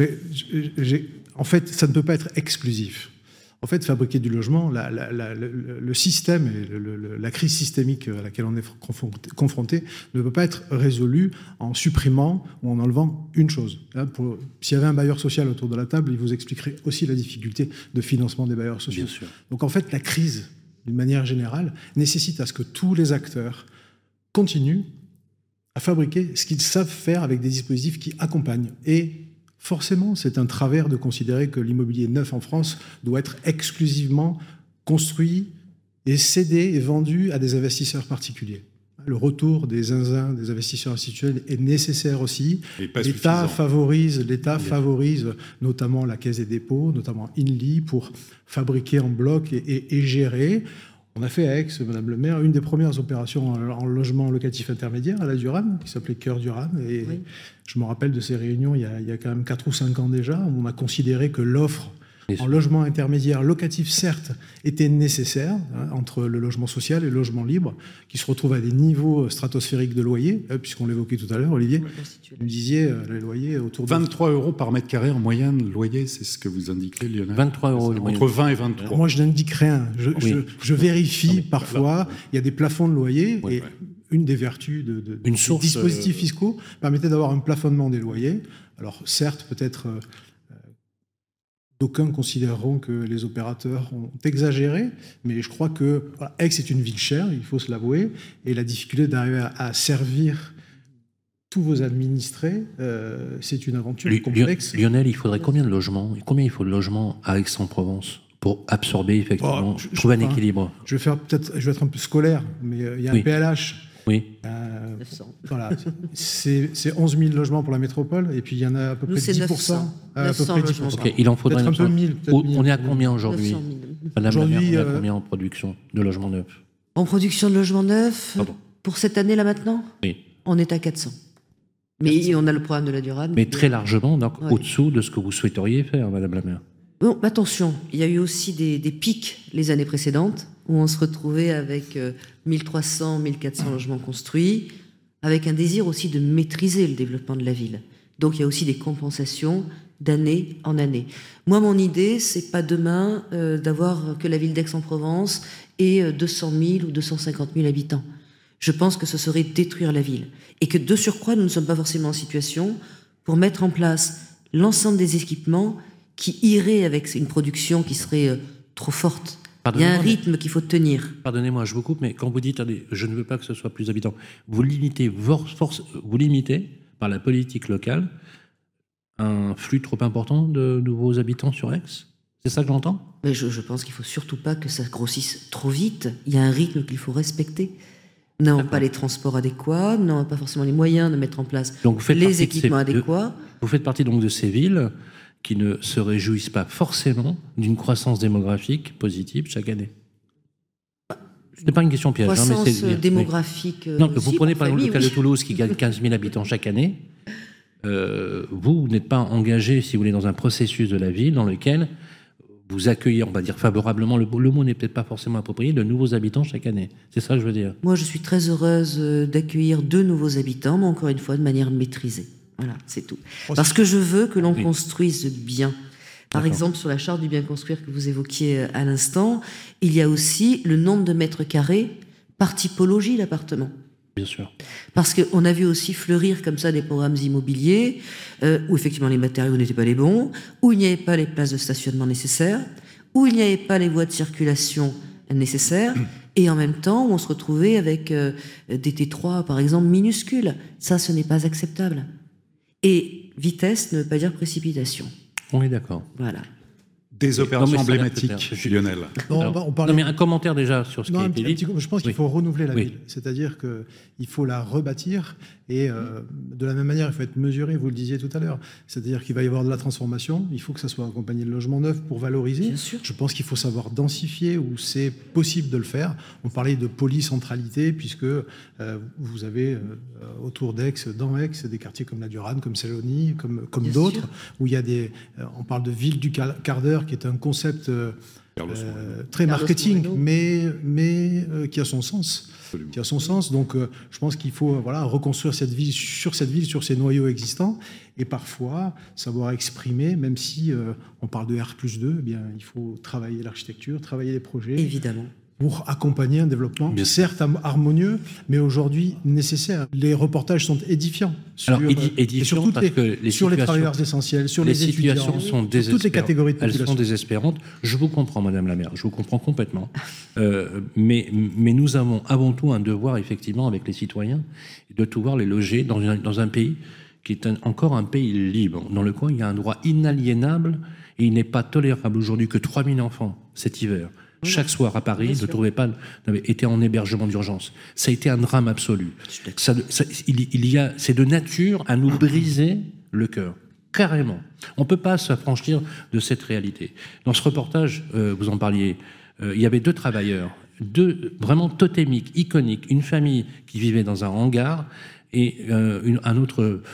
En fait, ça ne peut pas être exclusif. En fait, fabriquer du logement, le système et la crise systémique à laquelle on est confronté ne peut pas être résolue en supprimant ou en enlevant une chose. S'il y avait un bailleur social autour de la table, il vous expliquerait aussi la difficulté de financement des bailleurs sociaux. Bien sûr. Donc en fait, la crise, d'une manière générale, nécessite à ce que tous les acteurs continuent à fabriquer ce qu'ils savent faire avec des dispositifs qui accompagnent. Et forcément, c'est un travers de considérer que l'immobilier neuf en France doit être exclusivement construit et cédé et vendu à des investisseurs particuliers. Le retour des zinzins, des investisseurs institutionnels est nécessaire aussi. L'État favorise notamment la Caisse des dépôts, notamment INLI, pour fabriquer en bloc et gérer. On a fait à Aix, Madame le maire, une des premières opérations en logement locatif intermédiaire à la Duran, qui s'appelait Cœur Duran. Et oui. Je me rappelle de ces réunions il y a quand même 4 ou 5 ans déjà, où on a considéré que l'offre en logement intermédiaire locatif, certes, était nécessaire, entre le logement social et le logement libre, qui se retrouvent à des niveaux stratosphériques de loyer, puisqu'on l'évoquait tout à l'heure, Olivier. Vous me disiez les loyers autour de 23 € par mètre carré en moyenne, loyer, c'est ce que vous indiquez, Lionel. 23 € entre 20 et 23. Alors moi, je n'indique rien. Je vérifie parfois. Il y a des plafonds de loyer et une des vertus de dispositifs fiscaux permettait d'avoir un plafonnement des loyers. Alors certes, peut-être d'aucuns considéreront que les opérateurs ont exagéré, mais je crois que Aix est une ville chère, il faut se l'avouer, et la difficulté d'arriver à servir tous vos administrés, c'est une aventure complexe. Lionel, il faudrait combien de logements? Combien il faut de logements à Aix-en-Provence pour absorber effectivement, trouver un équilibre? Je vais être un peu scolaire, mais il y a un PLH. Oui. 900. Voilà, c'est 11 000 logements pour la métropole, et puis il y en a à peu près 10%. À peu près 10%. Okay, il en faudrait peut-être un peu 1000. On est à combien aujourd'hui? Madame la maire, on est à Aujourd'hui, combien en production de logements neufs? En production de logements neufs, pour cette année là maintenant, oui. On est à 400. Mais on a le programme de la Duran. Mais très largement, donc au-dessous de ce que vous souhaiteriez faire, Madame la maire. Bon, attention, il y a eu aussi des pics les années précédentes, où on se retrouvait avec 1300, 1400 logements construits, avec un désir aussi de maîtriser le développement de la ville. Donc il y a aussi des compensations d'année en année. Moi, mon idée, c'est pas demain d'avoir que la ville d'Aix-en-Provence ait 200 000 ou 250 000 habitants. Je pense que ce serait détruire la ville. Et que de surcroît, nous ne sommes pas forcément en situation pour mettre en place l'ensemble des équipements qui iraient avec une production qui serait trop forte. Il y a un rythme qu'il faut tenir. Pardonnez-moi, je vous coupe, mais quand vous dites je ne veux pas que ce soit plus habitants, vous limitez par la politique locale un flux trop important de nouveaux habitants sur Aix? C'est ça que j'entends? Mais je pense qu'il ne faut surtout pas que ça grossisse trop vite. Il y a un rythme qu'il faut respecter. Nous n'avons pas les transports adéquats, nous n'avons pas forcément les moyens de mettre en place les équipements adéquats. Vous faites partie donc de ces villes qui ne se réjouissent pas forcément d'une croissance démographique positive chaque année. Ce n'est pas une question piège. Croissance mais c'est démographique. Non, vous prenez par exemple le cas de Toulouse qui gagne 15 000 habitants chaque année. Vous n'êtes pas engagé, si vous voulez, dans un processus de la ville dans lequel vous accueillez, on va dire favorablement, le mot n'est peut-être pas forcément approprié, de nouveaux habitants chaque année. C'est ça que je veux dire. Moi, je suis très heureuse d'accueillir 2 nouveaux habitants, mais encore une fois, de manière maîtrisée. Voilà, c'est tout. Parce que je veux que l'on construise bien. Par exemple, sur la charte du bien construire que vous évoquiez à l'instant, il y a aussi le nombre de mètres carrés par typologie d'appartement. Bien sûr. Parce qu'on a vu aussi fleurir comme ça des programmes immobiliers où effectivement les matériaux n'étaient pas les bons, où il n'y avait pas les places de stationnement nécessaires, où il n'y avait pas les voies de circulation nécessaires, et en même temps où on se retrouvait avec des T3 par exemple minuscules. Ça, ce n'est pas acceptable. Et vitesse ne veut pas dire précipitation. On est d'accord. Voilà. Des opérations emblématiques, Lionel. Non, mais un commentaire déjà sur ce qui a été dit. Je pense qu'il faut renouveler la ville. C'est-à-dire qu'il faut la rebâtir et de la même manière, il faut être mesuré, vous le disiez tout à l'heure. C'est-à-dire qu'il va y avoir de la transformation, il faut que ça soit accompagné de logements neufs pour valoriser. Bien sûr. Je pense qu'il faut savoir densifier où c'est possible de le faire. On parlait de polycentralité puisque vous avez autour d'Aix, dans Aix, des quartiers comme la Durane, comme Saloni, comme d'autres, sûr. Où il y a on parle de ville du quart d'heure, qui est un concept très marketing, mais qui a son sens. Qui a son sens. Donc, je pense qu'il faut reconstruire cette ville, sur ses noyaux existants, et parfois savoir exprimer, même si on parle de R+2, eh bien, il faut travailler l'architecture, travailler les projets. Évidemment. Pour accompagner un développement, certes harmonieux, mais aujourd'hui nécessaire. Les reportages sont édifiants. Édifiants parce que sur les travailleurs essentiels, sur les étudiants, situations sont toutes les catégories de population. Elles sont désespérantes. Je vous comprends, Madame la maire, je vous comprends complètement. Mais nous avons avant tout un devoir, effectivement, avec les citoyens, de pouvoir les loger dans un pays qui est encore un pays libre, dans lequel il y a un droit inaliénable, et il n'est pas tolérable aujourd'hui que 3000 enfants cet hiver, chaque soir à Paris, ne trouvaient pas, étaient en hébergement d'urgence. Ça a été un drame absolu. C'est de nature à nous briser le cœur. Carrément. On ne peut pas s'affranchir de cette réalité. Dans ce reportage, vous en parliez, il y avait 2 travailleurs, 2 vraiment totémiques, iconiques, une famille qui vivait dans un hangar et un autre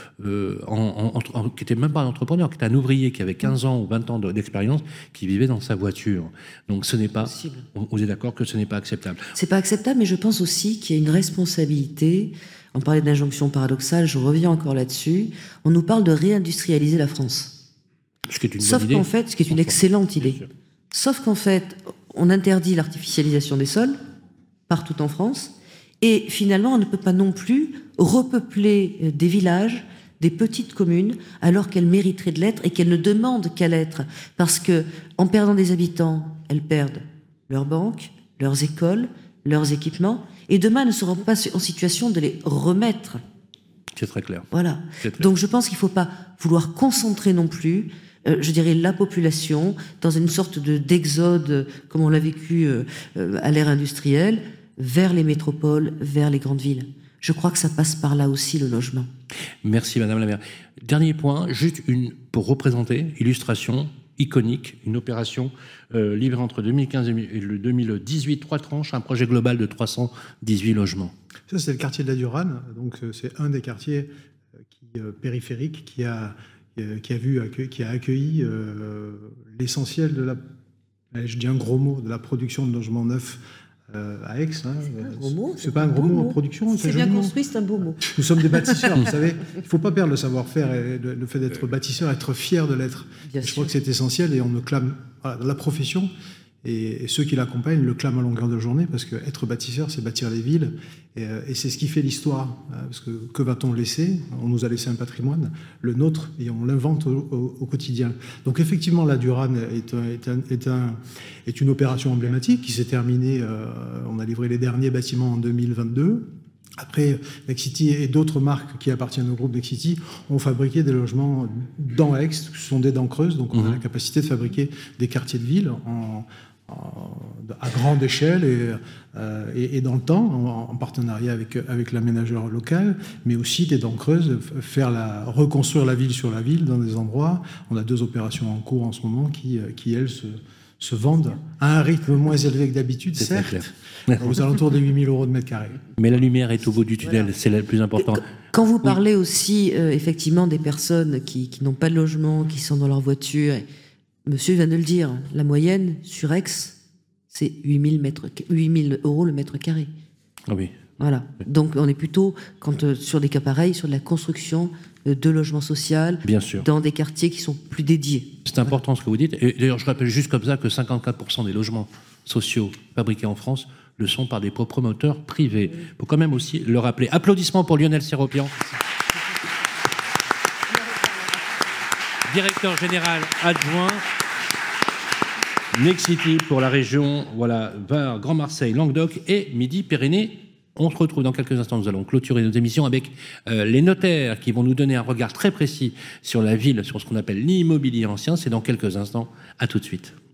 qui n'était même pas un entrepreneur, qui était un ouvrier qui avait 15 ans ou 20 ans d'expérience, qui vivait dans sa voiture. Donc ce n'est pas... On est d'accord que ce n'est pas acceptable. C'est pas acceptable, mais je pense aussi qu'il y a une responsabilité. On parlait d'injonction paradoxale, je reviens encore là-dessus. On nous parle de réindustrialiser la France. Ce qui est une Sauf bonne idée. qu'en fait, ce qui est une excellente idée. Sauf qu'en fait, on interdit l'artificialisation des sols partout en France. Et finalement, on ne peut pas non plus repeupler des villages, des petites communes, alors qu'elles mériteraient de l'être et qu'elles ne demandent qu'à l'être. Parce que, en perdant des habitants, elles perdent leurs banques, leurs écoles, leurs équipements, et demain, elles ne seront pas en situation de les remettre. C'est très clair. Voilà. Très clair. Donc je pense qu'il ne faut pas vouloir concentrer non plus, je dirais, la population dans une sorte d'exode, comme on l'a vécu à l'ère industrielle, vers les métropoles, vers les grandes villes. Je crois que ça passe par là aussi, le logement. Merci, Madame la maire. Dernier point, juste pour représenter, illustration iconique, une opération livrée entre 2015 et 2018, 3 tranches, un projet global de 318 logements. Ça, c'est le quartier de la Durane. Donc, c'est un des quartiers périphériques qui a accueilli l'essentiel de je dis un gros mot, de la production de logements neufs à Aix. C'est pas un gros mot en production. C'est bien construit, c'est un beau mot. Nous sommes des bâtisseurs, vous savez. Il ne faut pas perdre le savoir-faire et le fait d'être bâtisseur, être fier de l'être. Je crois que c'est essentiel et on me clame la profession et ceux qui l'accompagnent le clament à longueur de journée parce qu'être bâtisseur, c'est bâtir les villes et c'est ce qui fait l'histoire. Parce que va-t-on laisser ? On nous a laissé un patrimoine, le nôtre, et on l'invente au quotidien. Donc effectivement, la Durane est une opération emblématique qui s'est terminée. On a livré les derniers bâtiments en 2022. Après, Nexity et d'autres marques qui appartiennent au groupe Nexity ont fabriqué des logements dans Aix, ce sont des dents creuses, donc on a la capacité de fabriquer des quartiers de ville à grande échelle et dans le temps, en partenariat avec l'aménageur local, mais aussi des dents creuses, reconstruire la ville sur la ville dans des endroits. On a 2 opérations en cours en ce moment qui elles, se vendent à un rythme moins élevé que d'habitude, certes, aux alentours des 8 000 € de mètre carré. Mais la lumière est au bout du tunnel, c'est le plus important. Quand vous parlez aussi, effectivement, des personnes qui n'ont pas de logement, qui sont dans leur voiture, monsieur vient de le dire, la moyenne sur Aix, c'est 8 000 € le mètre carré. Ah oui. Voilà. Donc on est plutôt, sur des cas pareils, sur de la construction de logements sociaux, dans des quartiers qui sont plus dédiés. C'est important ce que vous dites. Et d'ailleurs, je rappelle juste comme ça que 54% des logements sociaux fabriqués en France le sont par des promoteurs privés. Il faut quand même aussi le rappeler. Applaudissements pour Lionel Séropian, directeur général adjoint Nexity pour la région Var, Grand Marseille, Languedoc et Midi-Pyrénées. On se retrouve dans quelques instants. Nous allons clôturer nos émissions avec les notaires qui vont nous donner un regard très précis sur la ville, sur ce qu'on appelle l'immobilier ancien. C'est dans quelques instants. À tout de suite.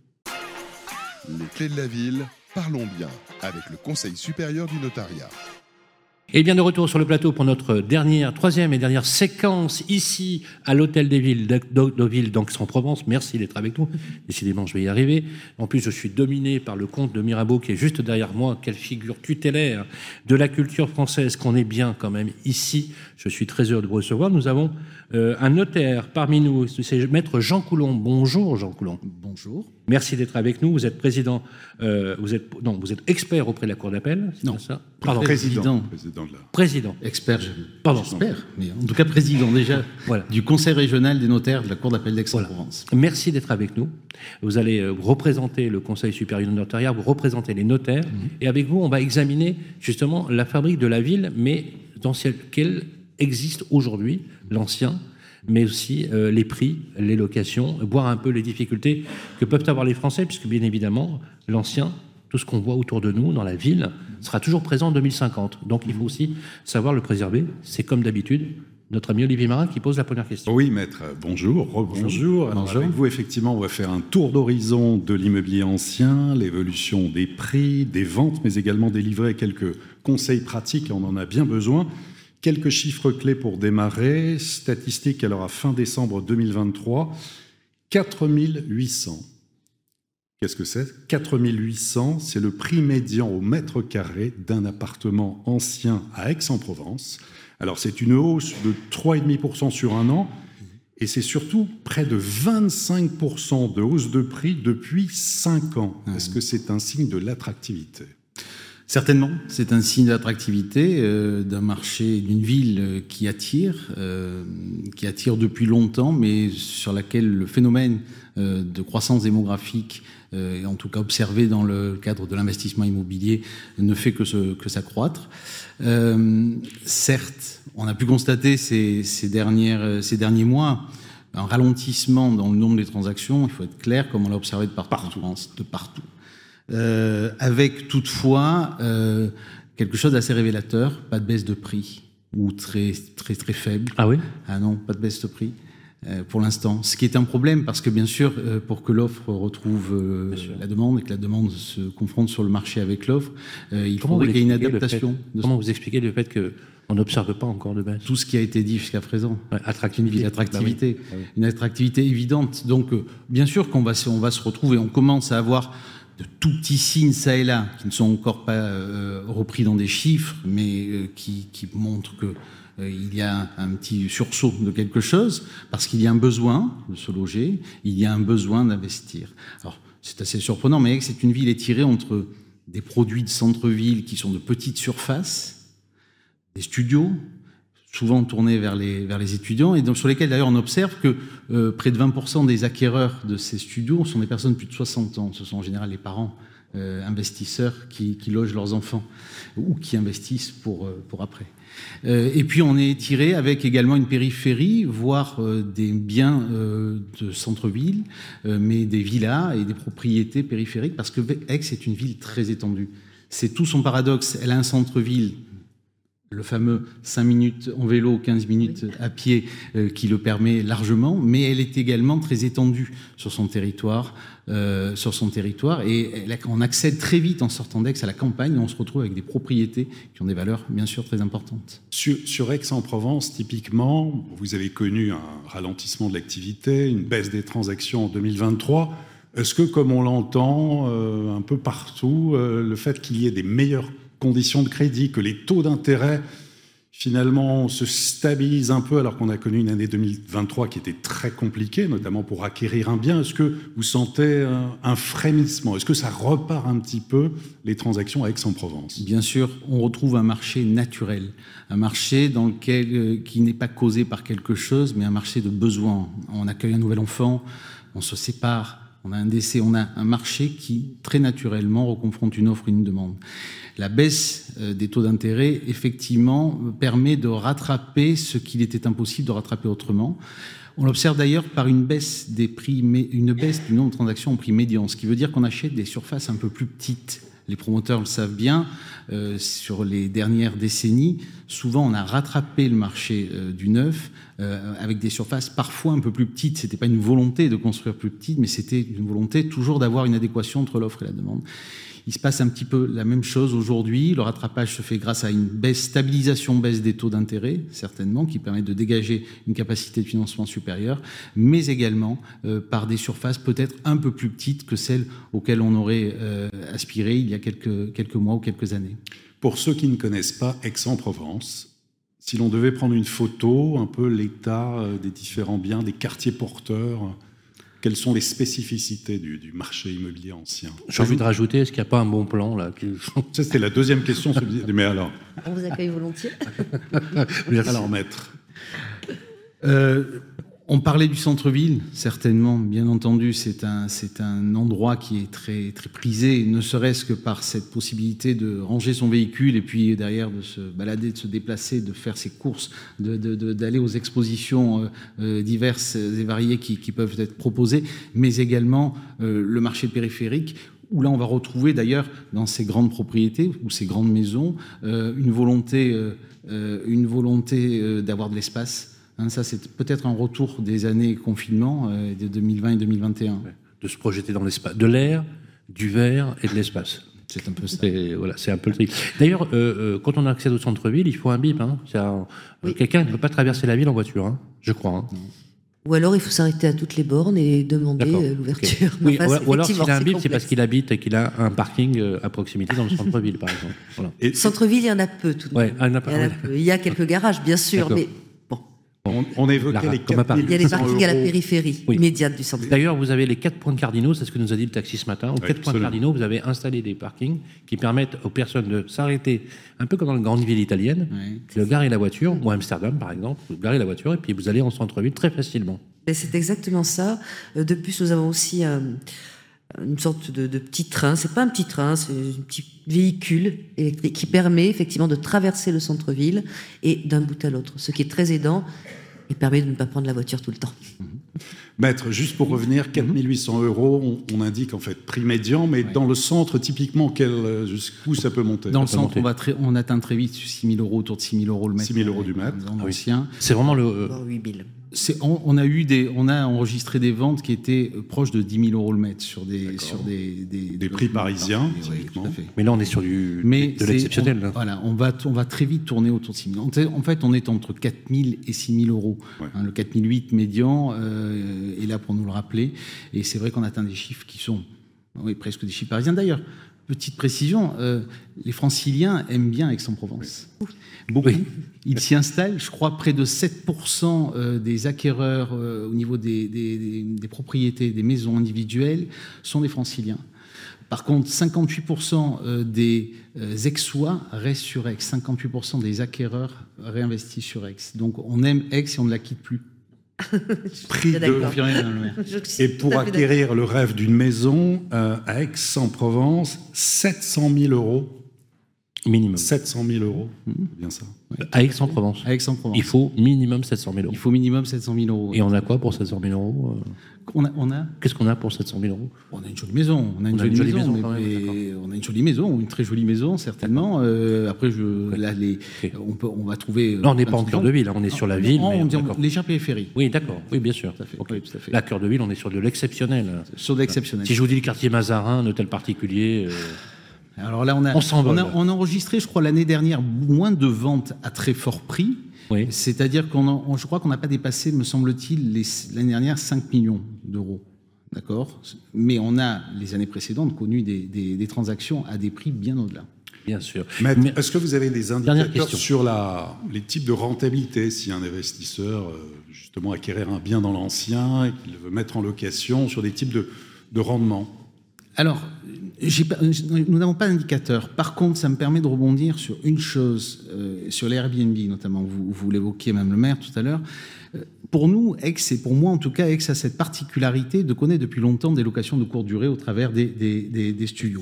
Les clés de la ville, parlons bien avec le Conseil supérieur du notariat. Et bien de retour sur le plateau pour notre troisième et dernière séquence ici à l'Hôtel des Villes d'Deauville d'Aix-en-Provence. Merci d'être avec nous. Décidément, je vais y arriver. En plus, je suis dominé par le comte de Mirabeau qui est juste derrière moi. Quelle figure tutélaire de la culture française qu'on est bien quand même ici. Je suis très heureux de vous recevoir. Nous avons un notaire parmi nous. C'est Maître Jean Coulon. Bonjour Jean Coulon. Bonjour. Merci d'être avec nous. Vous êtes président, vous êtes expert auprès de la Cour d'appel. Non, ça pardon, président. Président. Expert, pardon. J'espère, mais en tout cas président déjà voilà. Du Conseil régional des notaires de la Cour d'appel d'Aix-en-Provence. Voilà. Merci d'être avec nous. Vous allez représenter le Conseil supérieur du notariat, vous représentez les notaires, et avec vous, on va examiner justement la fabrique de la ville, mais dans laquelle existe aujourd'hui l'ancien, mais aussi les prix, les locations, voir un peu les difficultés que peuvent avoir les Français, puisque bien évidemment, l'ancien, tout ce qu'on voit autour de nous dans la ville, sera toujours présent en 2050. Donc il faut aussi savoir le préserver. C'est comme d'habitude notre ami Olivier Marin qui pose la première question. Oui, maître, bonjour, rebonjour. Alors, avec vous, effectivement, on va faire un tour d'horizon de l'immobilier ancien, l'évolution des prix, des ventes, mais également délivrer quelques conseils pratiques, on en a bien besoin. Quelques chiffres clés pour démarrer. Statistiques, alors à fin décembre 2023, 4800. Qu'est-ce que c'est ? 4800, c'est le prix médian au mètre carré d'un appartement ancien à Aix-en-Provence. Alors c'est une hausse de 3,5% sur un an, et c'est surtout près de 25% de hausse de prix depuis 5 ans. Est-ce que c'est un signe de l'attractivité ? Certainement, c'est un signe d'attractivité d'un marché, d'une ville qui attire depuis longtemps, mais sur laquelle le phénomène de croissance démographique, et en tout cas observé dans le cadre de l'investissement immobilier, ne fait que s'accroître. Certes, on a pu constater ces derniers mois un ralentissement dans le nombre des transactions, il faut être clair, comme on l'a observé de partout en France, de partout. Avec toutefois quelque chose d'assez révélateur, pas de baisse de prix, ou très, très, très faible. Ah oui ? Ah non, pas de baisse de prix pour l'instant. Ce qui est un problème, parce que bien sûr, pour que l'offre retrouve la demande et que la demande se confronte sur le marché avec l'offre, il faudrait qu'il y ait une adaptation. Comment vous expliquez le fait qu'on n'observe pas encore de baisse ? Tout ce qui a été dit jusqu'à présent. Ouais, attractivité. L'attractivité. Bah oui. Une attractivité évidente. Donc, bien sûr qu'on va se retrouver, on commence à avoir de tout petits signes ça et là, qui ne sont encore pas repris dans des chiffres, mais qui montrent qu'il y a un petit sursaut de quelque chose, parce qu'il y a un besoin de se loger, il y a un besoin d'investir. Alors, c'est assez surprenant, mais c'est une ville étirée entre des produits de centre-ville qui sont de petites surfaces, des studios, souvent tournés vers les étudiants, et donc sur lesquels d'ailleurs on observe que près de 20% des acquéreurs de ces studios sont des personnes plus de 60 ans. Ce sont en général les parents investisseurs qui logent leurs enfants ou qui investissent pour après. Et puis on est tiré avec également une périphérie, voire des biens de centre-ville, mais des villas et des propriétés périphériques, parce que Aix est une ville très étendue. C'est tout son paradoxe. Elle a un centre-ville, le fameux 5 minutes en vélo, 15 minutes à pied, qui le permet largement, mais elle est également très étendue sur son territoire, et on accède très vite en sortant d'Aix à la campagne, et on se retrouve avec des propriétés qui ont des valeurs bien sûr très importantes. Sur Aix-en-Provence, typiquement, vous avez connu un ralentissement de l'activité, une baisse des transactions en 2023. Est-ce que, comme on l'entend un peu partout, le fait qu'il y ait des meilleures conditions de crédit, que les taux d'intérêt finalement se stabilisent un peu, alors qu'on a connu une année 2023 qui était très compliquée, notamment pour acquérir un bien. Est-ce que vous sentez un frémissement ? Est-ce que ça repart un petit peu les transactions à Aix-en-Provence ? Bien sûr, on retrouve un marché naturel, un marché dans lequel qui n'est pas causé par quelque chose, mais un marché de besoin. On accueille un nouvel enfant, on se sépare, on a un décès, on a un marché qui, très naturellement, reconfronte une offre et une demande. La baisse des taux d'intérêt, effectivement, permet de rattraper ce qu'il était impossible de rattraper autrement. On l'observe d'ailleurs par une baisse des prix, une baisse du nombre de transactions en prix médian, ce qui veut dire qu'on achète des surfaces un peu plus petites les promoteurs le savent bien, sur les dernières décennies, souvent on a rattrapé le marché du neuf avec des surfaces parfois un peu plus petites. C'était pas une volonté de construire plus petite, mais c'était une volonté toujours d'avoir une adéquation entre l'offre et la demande. Il se passe un petit peu la même chose aujourd'hui. Le rattrapage se fait grâce à une stabilisation baisse des taux d'intérêt, certainement, qui permet de dégager une capacité de financement supérieure, mais également par des surfaces peut-être un peu plus petites que celles auxquelles on aurait aspiré il y a quelques mois ou quelques années. Pour ceux qui ne connaissent pas Aix-en-Provence, si l'on devait prendre une photo, un peu l'état des différents biens, des quartiers porteurs, quelles sont les spécificités du marché immobilier ancien? J'ai envie de rajouter, est-ce qu'il n'y a pas un bon plan là Ça, c'était la deuxième question. Mais alors? On vous accueille volontiers. Alors, maître. On parlait du centre-ville, certainement, bien entendu, c'est un endroit qui est très, très prisé, ne serait-ce que par cette possibilité de ranger son véhicule et puis derrière de se balader, de se déplacer, de faire ses courses, d'aller aux expositions diverses et variées qui peuvent être proposées, mais également le marché périphérique, où là on va retrouver d'ailleurs dans ces grandes propriétés ou ces grandes maisons une volonté d'avoir de l'espace. Ça, c'est peut-être un retour des années confinement de 2020 et 2021. De se projeter dans l'espace, de l'air, du verre et de l'espace. C'est un peu ça. Voilà, c'est un peu le truc. D'ailleurs, quand on accède au centre-ville, il faut un bip. Oui. Quelqu'un ne peut pas traverser la ville en voiture, je crois. Ou alors il faut s'arrêter à toutes les bornes et demander l'ouverture. Okay. Oui, ou alors s'il a un bip, c'est parce qu'il habite et qu'il a un parking à proximité dans le centre-ville, par exemple. Voilà. Centre-ville, il y en a peu tout de même. Il y a quelques garages, bien sûr, mais... On évoquait les 4 000. Il y a les parkings à la périphérie immédiate du centre. D'ailleurs, vous avez les 4 points cardinaux, c'est ce que nous a dit le taxi ce matin. Aux 4 points cardinaux, vous avez installé des parkings qui permettent aux personnes de s'arrêter, un peu comme dans les grandes villes italiennes, de garer la voiture, ou à Amsterdam par exemple, vous garez la voiture et puis vous allez en centre-ville très facilement. Et c'est exactement ça. De plus, nous avons aussi une sorte de petit train. C'est pas un petit train, c'est un petit véhicule électrique qui permet effectivement de traverser le centre-ville et d'un bout à l'autre, ce qui est très aidant et permet de ne pas prendre la voiture tout le temps. Maître, juste pour revenir, 4 800 €, on indique en fait prix médian, mais dans le centre, typiquement, jusqu'où ça peut monter? Dans le centre, on atteint très vite 6 000 €, autour de 6 000 € le mètre. 6 000 € du mètre. Ancien. C'est vraiment le... 8 000. On a enregistré des ventes qui étaient proches de 10 000 € le mètre sur des prix parisiens, typiquement. Oui, mais là, on est sur de l'exceptionnel. Voilà, on va très vite tourner autour de 6 000. En fait, on est entre 4 000 et 6 000 €. Ouais. Le 4 008 médian est là pour nous le rappeler. Et c'est vrai qu'on atteint des chiffres qui sont presque des chiffres parisiens. D'ailleurs, petite précision, les Franciliens aiment bien Aix-en-Provence. Beaucoup. Oui. Ils s'y installent. Je crois près de 7% des acquéreurs au niveau des propriétés, des maisons individuelles, sont des Franciliens. Par contre, 58% des Aixois restent sur Aix. 58% des acquéreurs réinvestissent sur Aix. Donc on aime Aix et on ne la quitte plus. Et pour acquérir le rêve d'une maison à Aix-en-Provence, 700 000 €. Minimum. 700 000 €, c'est bien ça. À Aix-en-Provence. À Aix-en-Provence. Il faut minimum 700 000 €. Il faut minimum 700 000 €. Et on a quoi pour 700 000 €? Qu'est-ce qu'on a pour 700 000 €? On a une jolie maison. On a une jolie maison. On a une jolie maison, une très jolie maison, certainement. Après, on va trouver... Non, on n'est pas en cœur de ville, on est sur la ville. On dit légère périphérie. Oui, d'accord. Oui, bien sûr. Tout à fait. Okay. Tout à fait. La cœur de ville, on est sur de l'exceptionnel. Sur de l'exceptionnel. Si je vous dis le quartier Mazarin, un hôtel particulier... Alors là, on a enregistré, je crois, l'année dernière, moins de ventes à très fort prix. Oui. C'est-à-dire je crois qu'on n'a pas dépassé, me semble-t-il, l'année dernière, 5 millions d'euros. D'accord ? Mais on a, les années précédentes, connu des transactions à des prix bien au-delà. Bien sûr. Mais est-ce que vous avez des indicateurs sur les types de rentabilité si un investisseur, justement, acquérir un bien dans l'ancien et qu'il veut mettre en location, sur des types de rendement? Alors, nous n'avons pas d'indicateur. Par contre, ça me permet de rebondir sur une chose, sur les Airbnb notamment. Vous l'évoquiez, Mme le maire, tout à l'heure. pour nous, Aix, et pour moi en tout cas, Aix a cette particularité de connaître depuis longtemps des locations de courte durée au travers des studios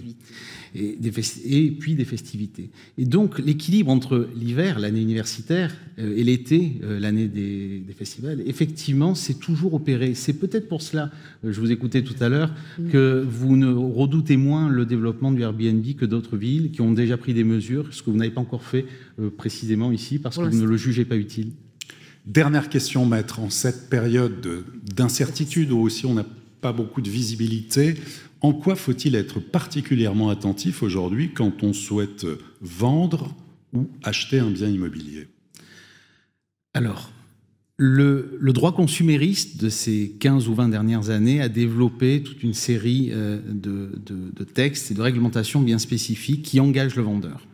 et puis des festivités. Et donc l'équilibre entre l'hiver, l'année universitaire, et l'été, l'année des festivals, effectivement, c'est toujours opéré. C'est peut-être pour cela, je vous écoutais tout à l'heure, que vous ne redoutez moins le développement du Airbnb que d'autres villes qui ont déjà pris des mesures, ce que vous n'avez pas encore fait précisément ici, parce que vous ne le jugez pas utile. Dernière question, maître. En cette période d'incertitude où aussi on n'a pas beaucoup de visibilité, en quoi faut-il être particulièrement attentif aujourd'hui quand on souhaite vendre ou acheter un bien immobilier ? Alors, le droit consumériste de ces 15 ou 20 dernières années a développé toute une série de textes et de réglementations bien spécifiques qui engagent le vendeur.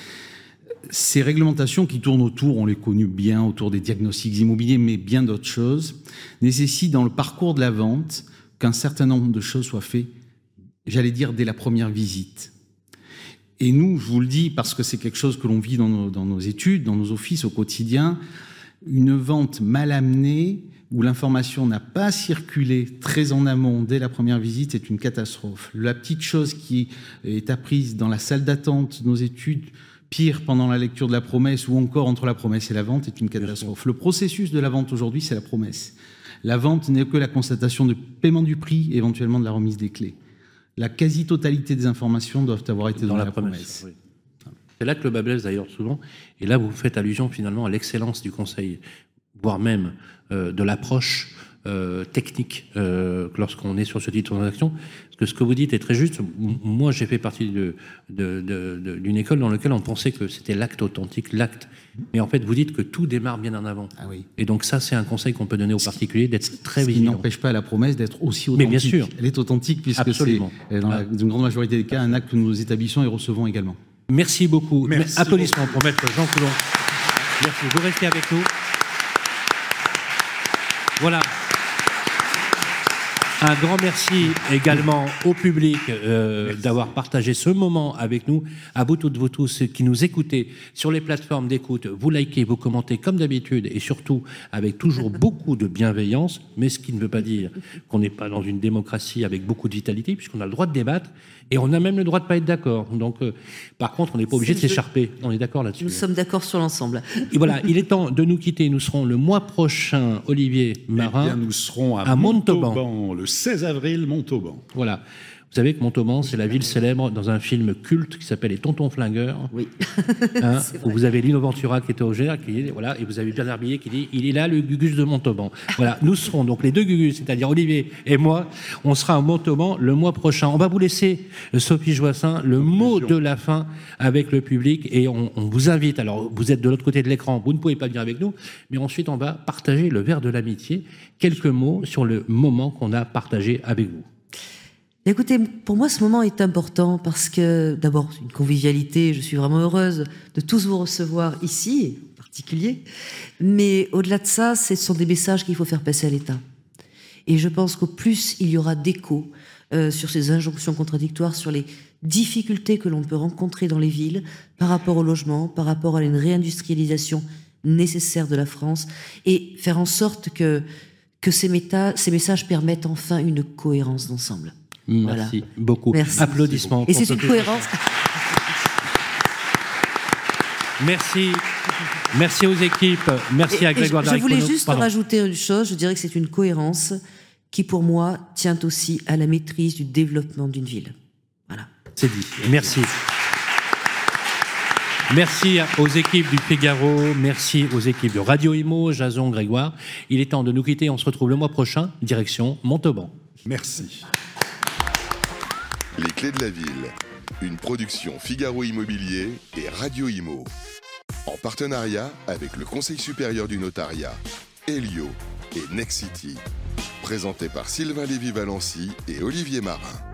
Ces réglementations qui tournent autour, on les connaît bien, autour des diagnostics immobiliers, mais bien d'autres choses, nécessitent dans le parcours de la vente qu'un certain nombre de choses soient faites, j'allais dire, dès la première visite. Et nous, je vous le dis, parce que c'est quelque chose que l'on vit dans nos études, dans nos offices au quotidien, une vente mal amenée, où l'information n'a pas circulé très en amont dès la première visite, est une catastrophe. La petite chose qui est apprise dans la salle d'attente de nos études, pire pendant la lecture de la promesse ou encore entre la promesse et la vente, est une catastrophe. Le processus de la vente aujourd'hui, c'est la promesse. La vente n'est que la constatation de paiement du prix, éventuellement de la remise des clés. La quasi-totalité des informations doivent avoir été dans la promesse. Oui. C'est là que le bas blesse d'ailleurs souvent. Et là, vous faites allusion finalement à l'excellence du conseil, voire même de l'approche technique lorsqu'on est sur ce type de transaction. Parce que ce que vous dites est très juste. Moi, j'ai fait partie d'une école dans laquelle on pensait que c'était l'acte authentique, l'acte. Mais en fait, vous dites que tout démarre bien en avant. Ah oui. Et donc ça, c'est un conseil qu'on peut donner aux particuliers, d'être très vigilant. Ce qui n'empêche pas la promesse d'être aussi authentique. Mais bien sûr. Elle est authentique puisque absolument. C'est, dans une grande majorité des cas, un acte que nous établissons et recevons également. Merci beaucoup. Merci Applaudissements beaucoup. pour Maître Jean Coulon. Merci. Vous restez avec nous. Voilà. Un grand merci également au public d'avoir partagé ce moment avec nous. À vous toutes, vous tous qui nous écoutez sur les plateformes d'écoute, vous likez, vous commentez comme d'habitude et surtout avec toujours beaucoup de bienveillance, mais ce qui ne veut pas dire qu'on n'est pas dans une démocratie avec beaucoup de vitalité, puisqu'on a le droit de débattre et on a même le droit de ne pas être d'accord. Donc, par contre, on n'est pas obligé de s'écharper. On est d'accord là-dessus. Nous sommes d'accord sur l'ensemble. Et voilà, il est temps de nous quitter. Nous serons le mois prochain, Olivier Marin, Eh bien, nous serons à Montauban, le 16 avril, Montauban. Voilà. Vous savez que Montauban, c'est la ville célèbre dans un film culte qui s'appelle Les Tontons Flingueurs. Oui. Où vous avez Lino Ventura qui est au GR, voilà, et vous avez Bernard Billet qui dit « Il est là, le Gugus de Montauban ». Voilà, nous serons donc les deux Gugus, c'est-à-dire Olivier et moi, on sera à Montauban le mois prochain. On va vous laisser, Sophie Joissin, le mot de la fin avec le public et on vous invite. Alors, vous êtes de l'autre côté de l'écran, vous ne pouvez pas venir avec nous, mais ensuite, on va partager le verre de l'amitié. Quelques mots sur le moment qu'on a partagé avec vous. Écoutez, pour moi, ce moment est important parce que, d'abord, c'est une convivialité. Je suis vraiment heureuse de tous vous recevoir ici, en particulier. Mais au-delà de ça, ce sont des messages qu'il faut faire passer à l'État. Et je pense qu'au plus il y aura d'écho sur ces injonctions contradictoires, sur les difficultés que l'on peut rencontrer dans les villes par rapport au logement, par rapport à une réindustrialisation nécessaire de la France, et faire en sorte que ces messages permettent enfin une cohérence d'ensemble. Merci voilà. beaucoup. Merci. Applaudissements. Et c'est une cohérence. Merci. Merci aux équipes. Merci à Grégoire Daricono. Je voulais juste rajouter une chose. Je dirais que c'est une cohérence qui, pour moi, tient aussi à la maîtrise du développement d'une ville. Voilà. C'est dit. Merci. Merci aux équipes du Figaro, merci aux équipes de Radio Imo, Jason, Grégoire. Il est temps de nous quitter. On se retrouve le mois prochain, direction Montauban. Merci. Les clés de la ville, une production Figaro Immobilier et Radio Imo. En partenariat avec le Conseil supérieur du notariat, Elio et Nexity. Présenté par Sylvain Lévy-Valency et Olivier Marin.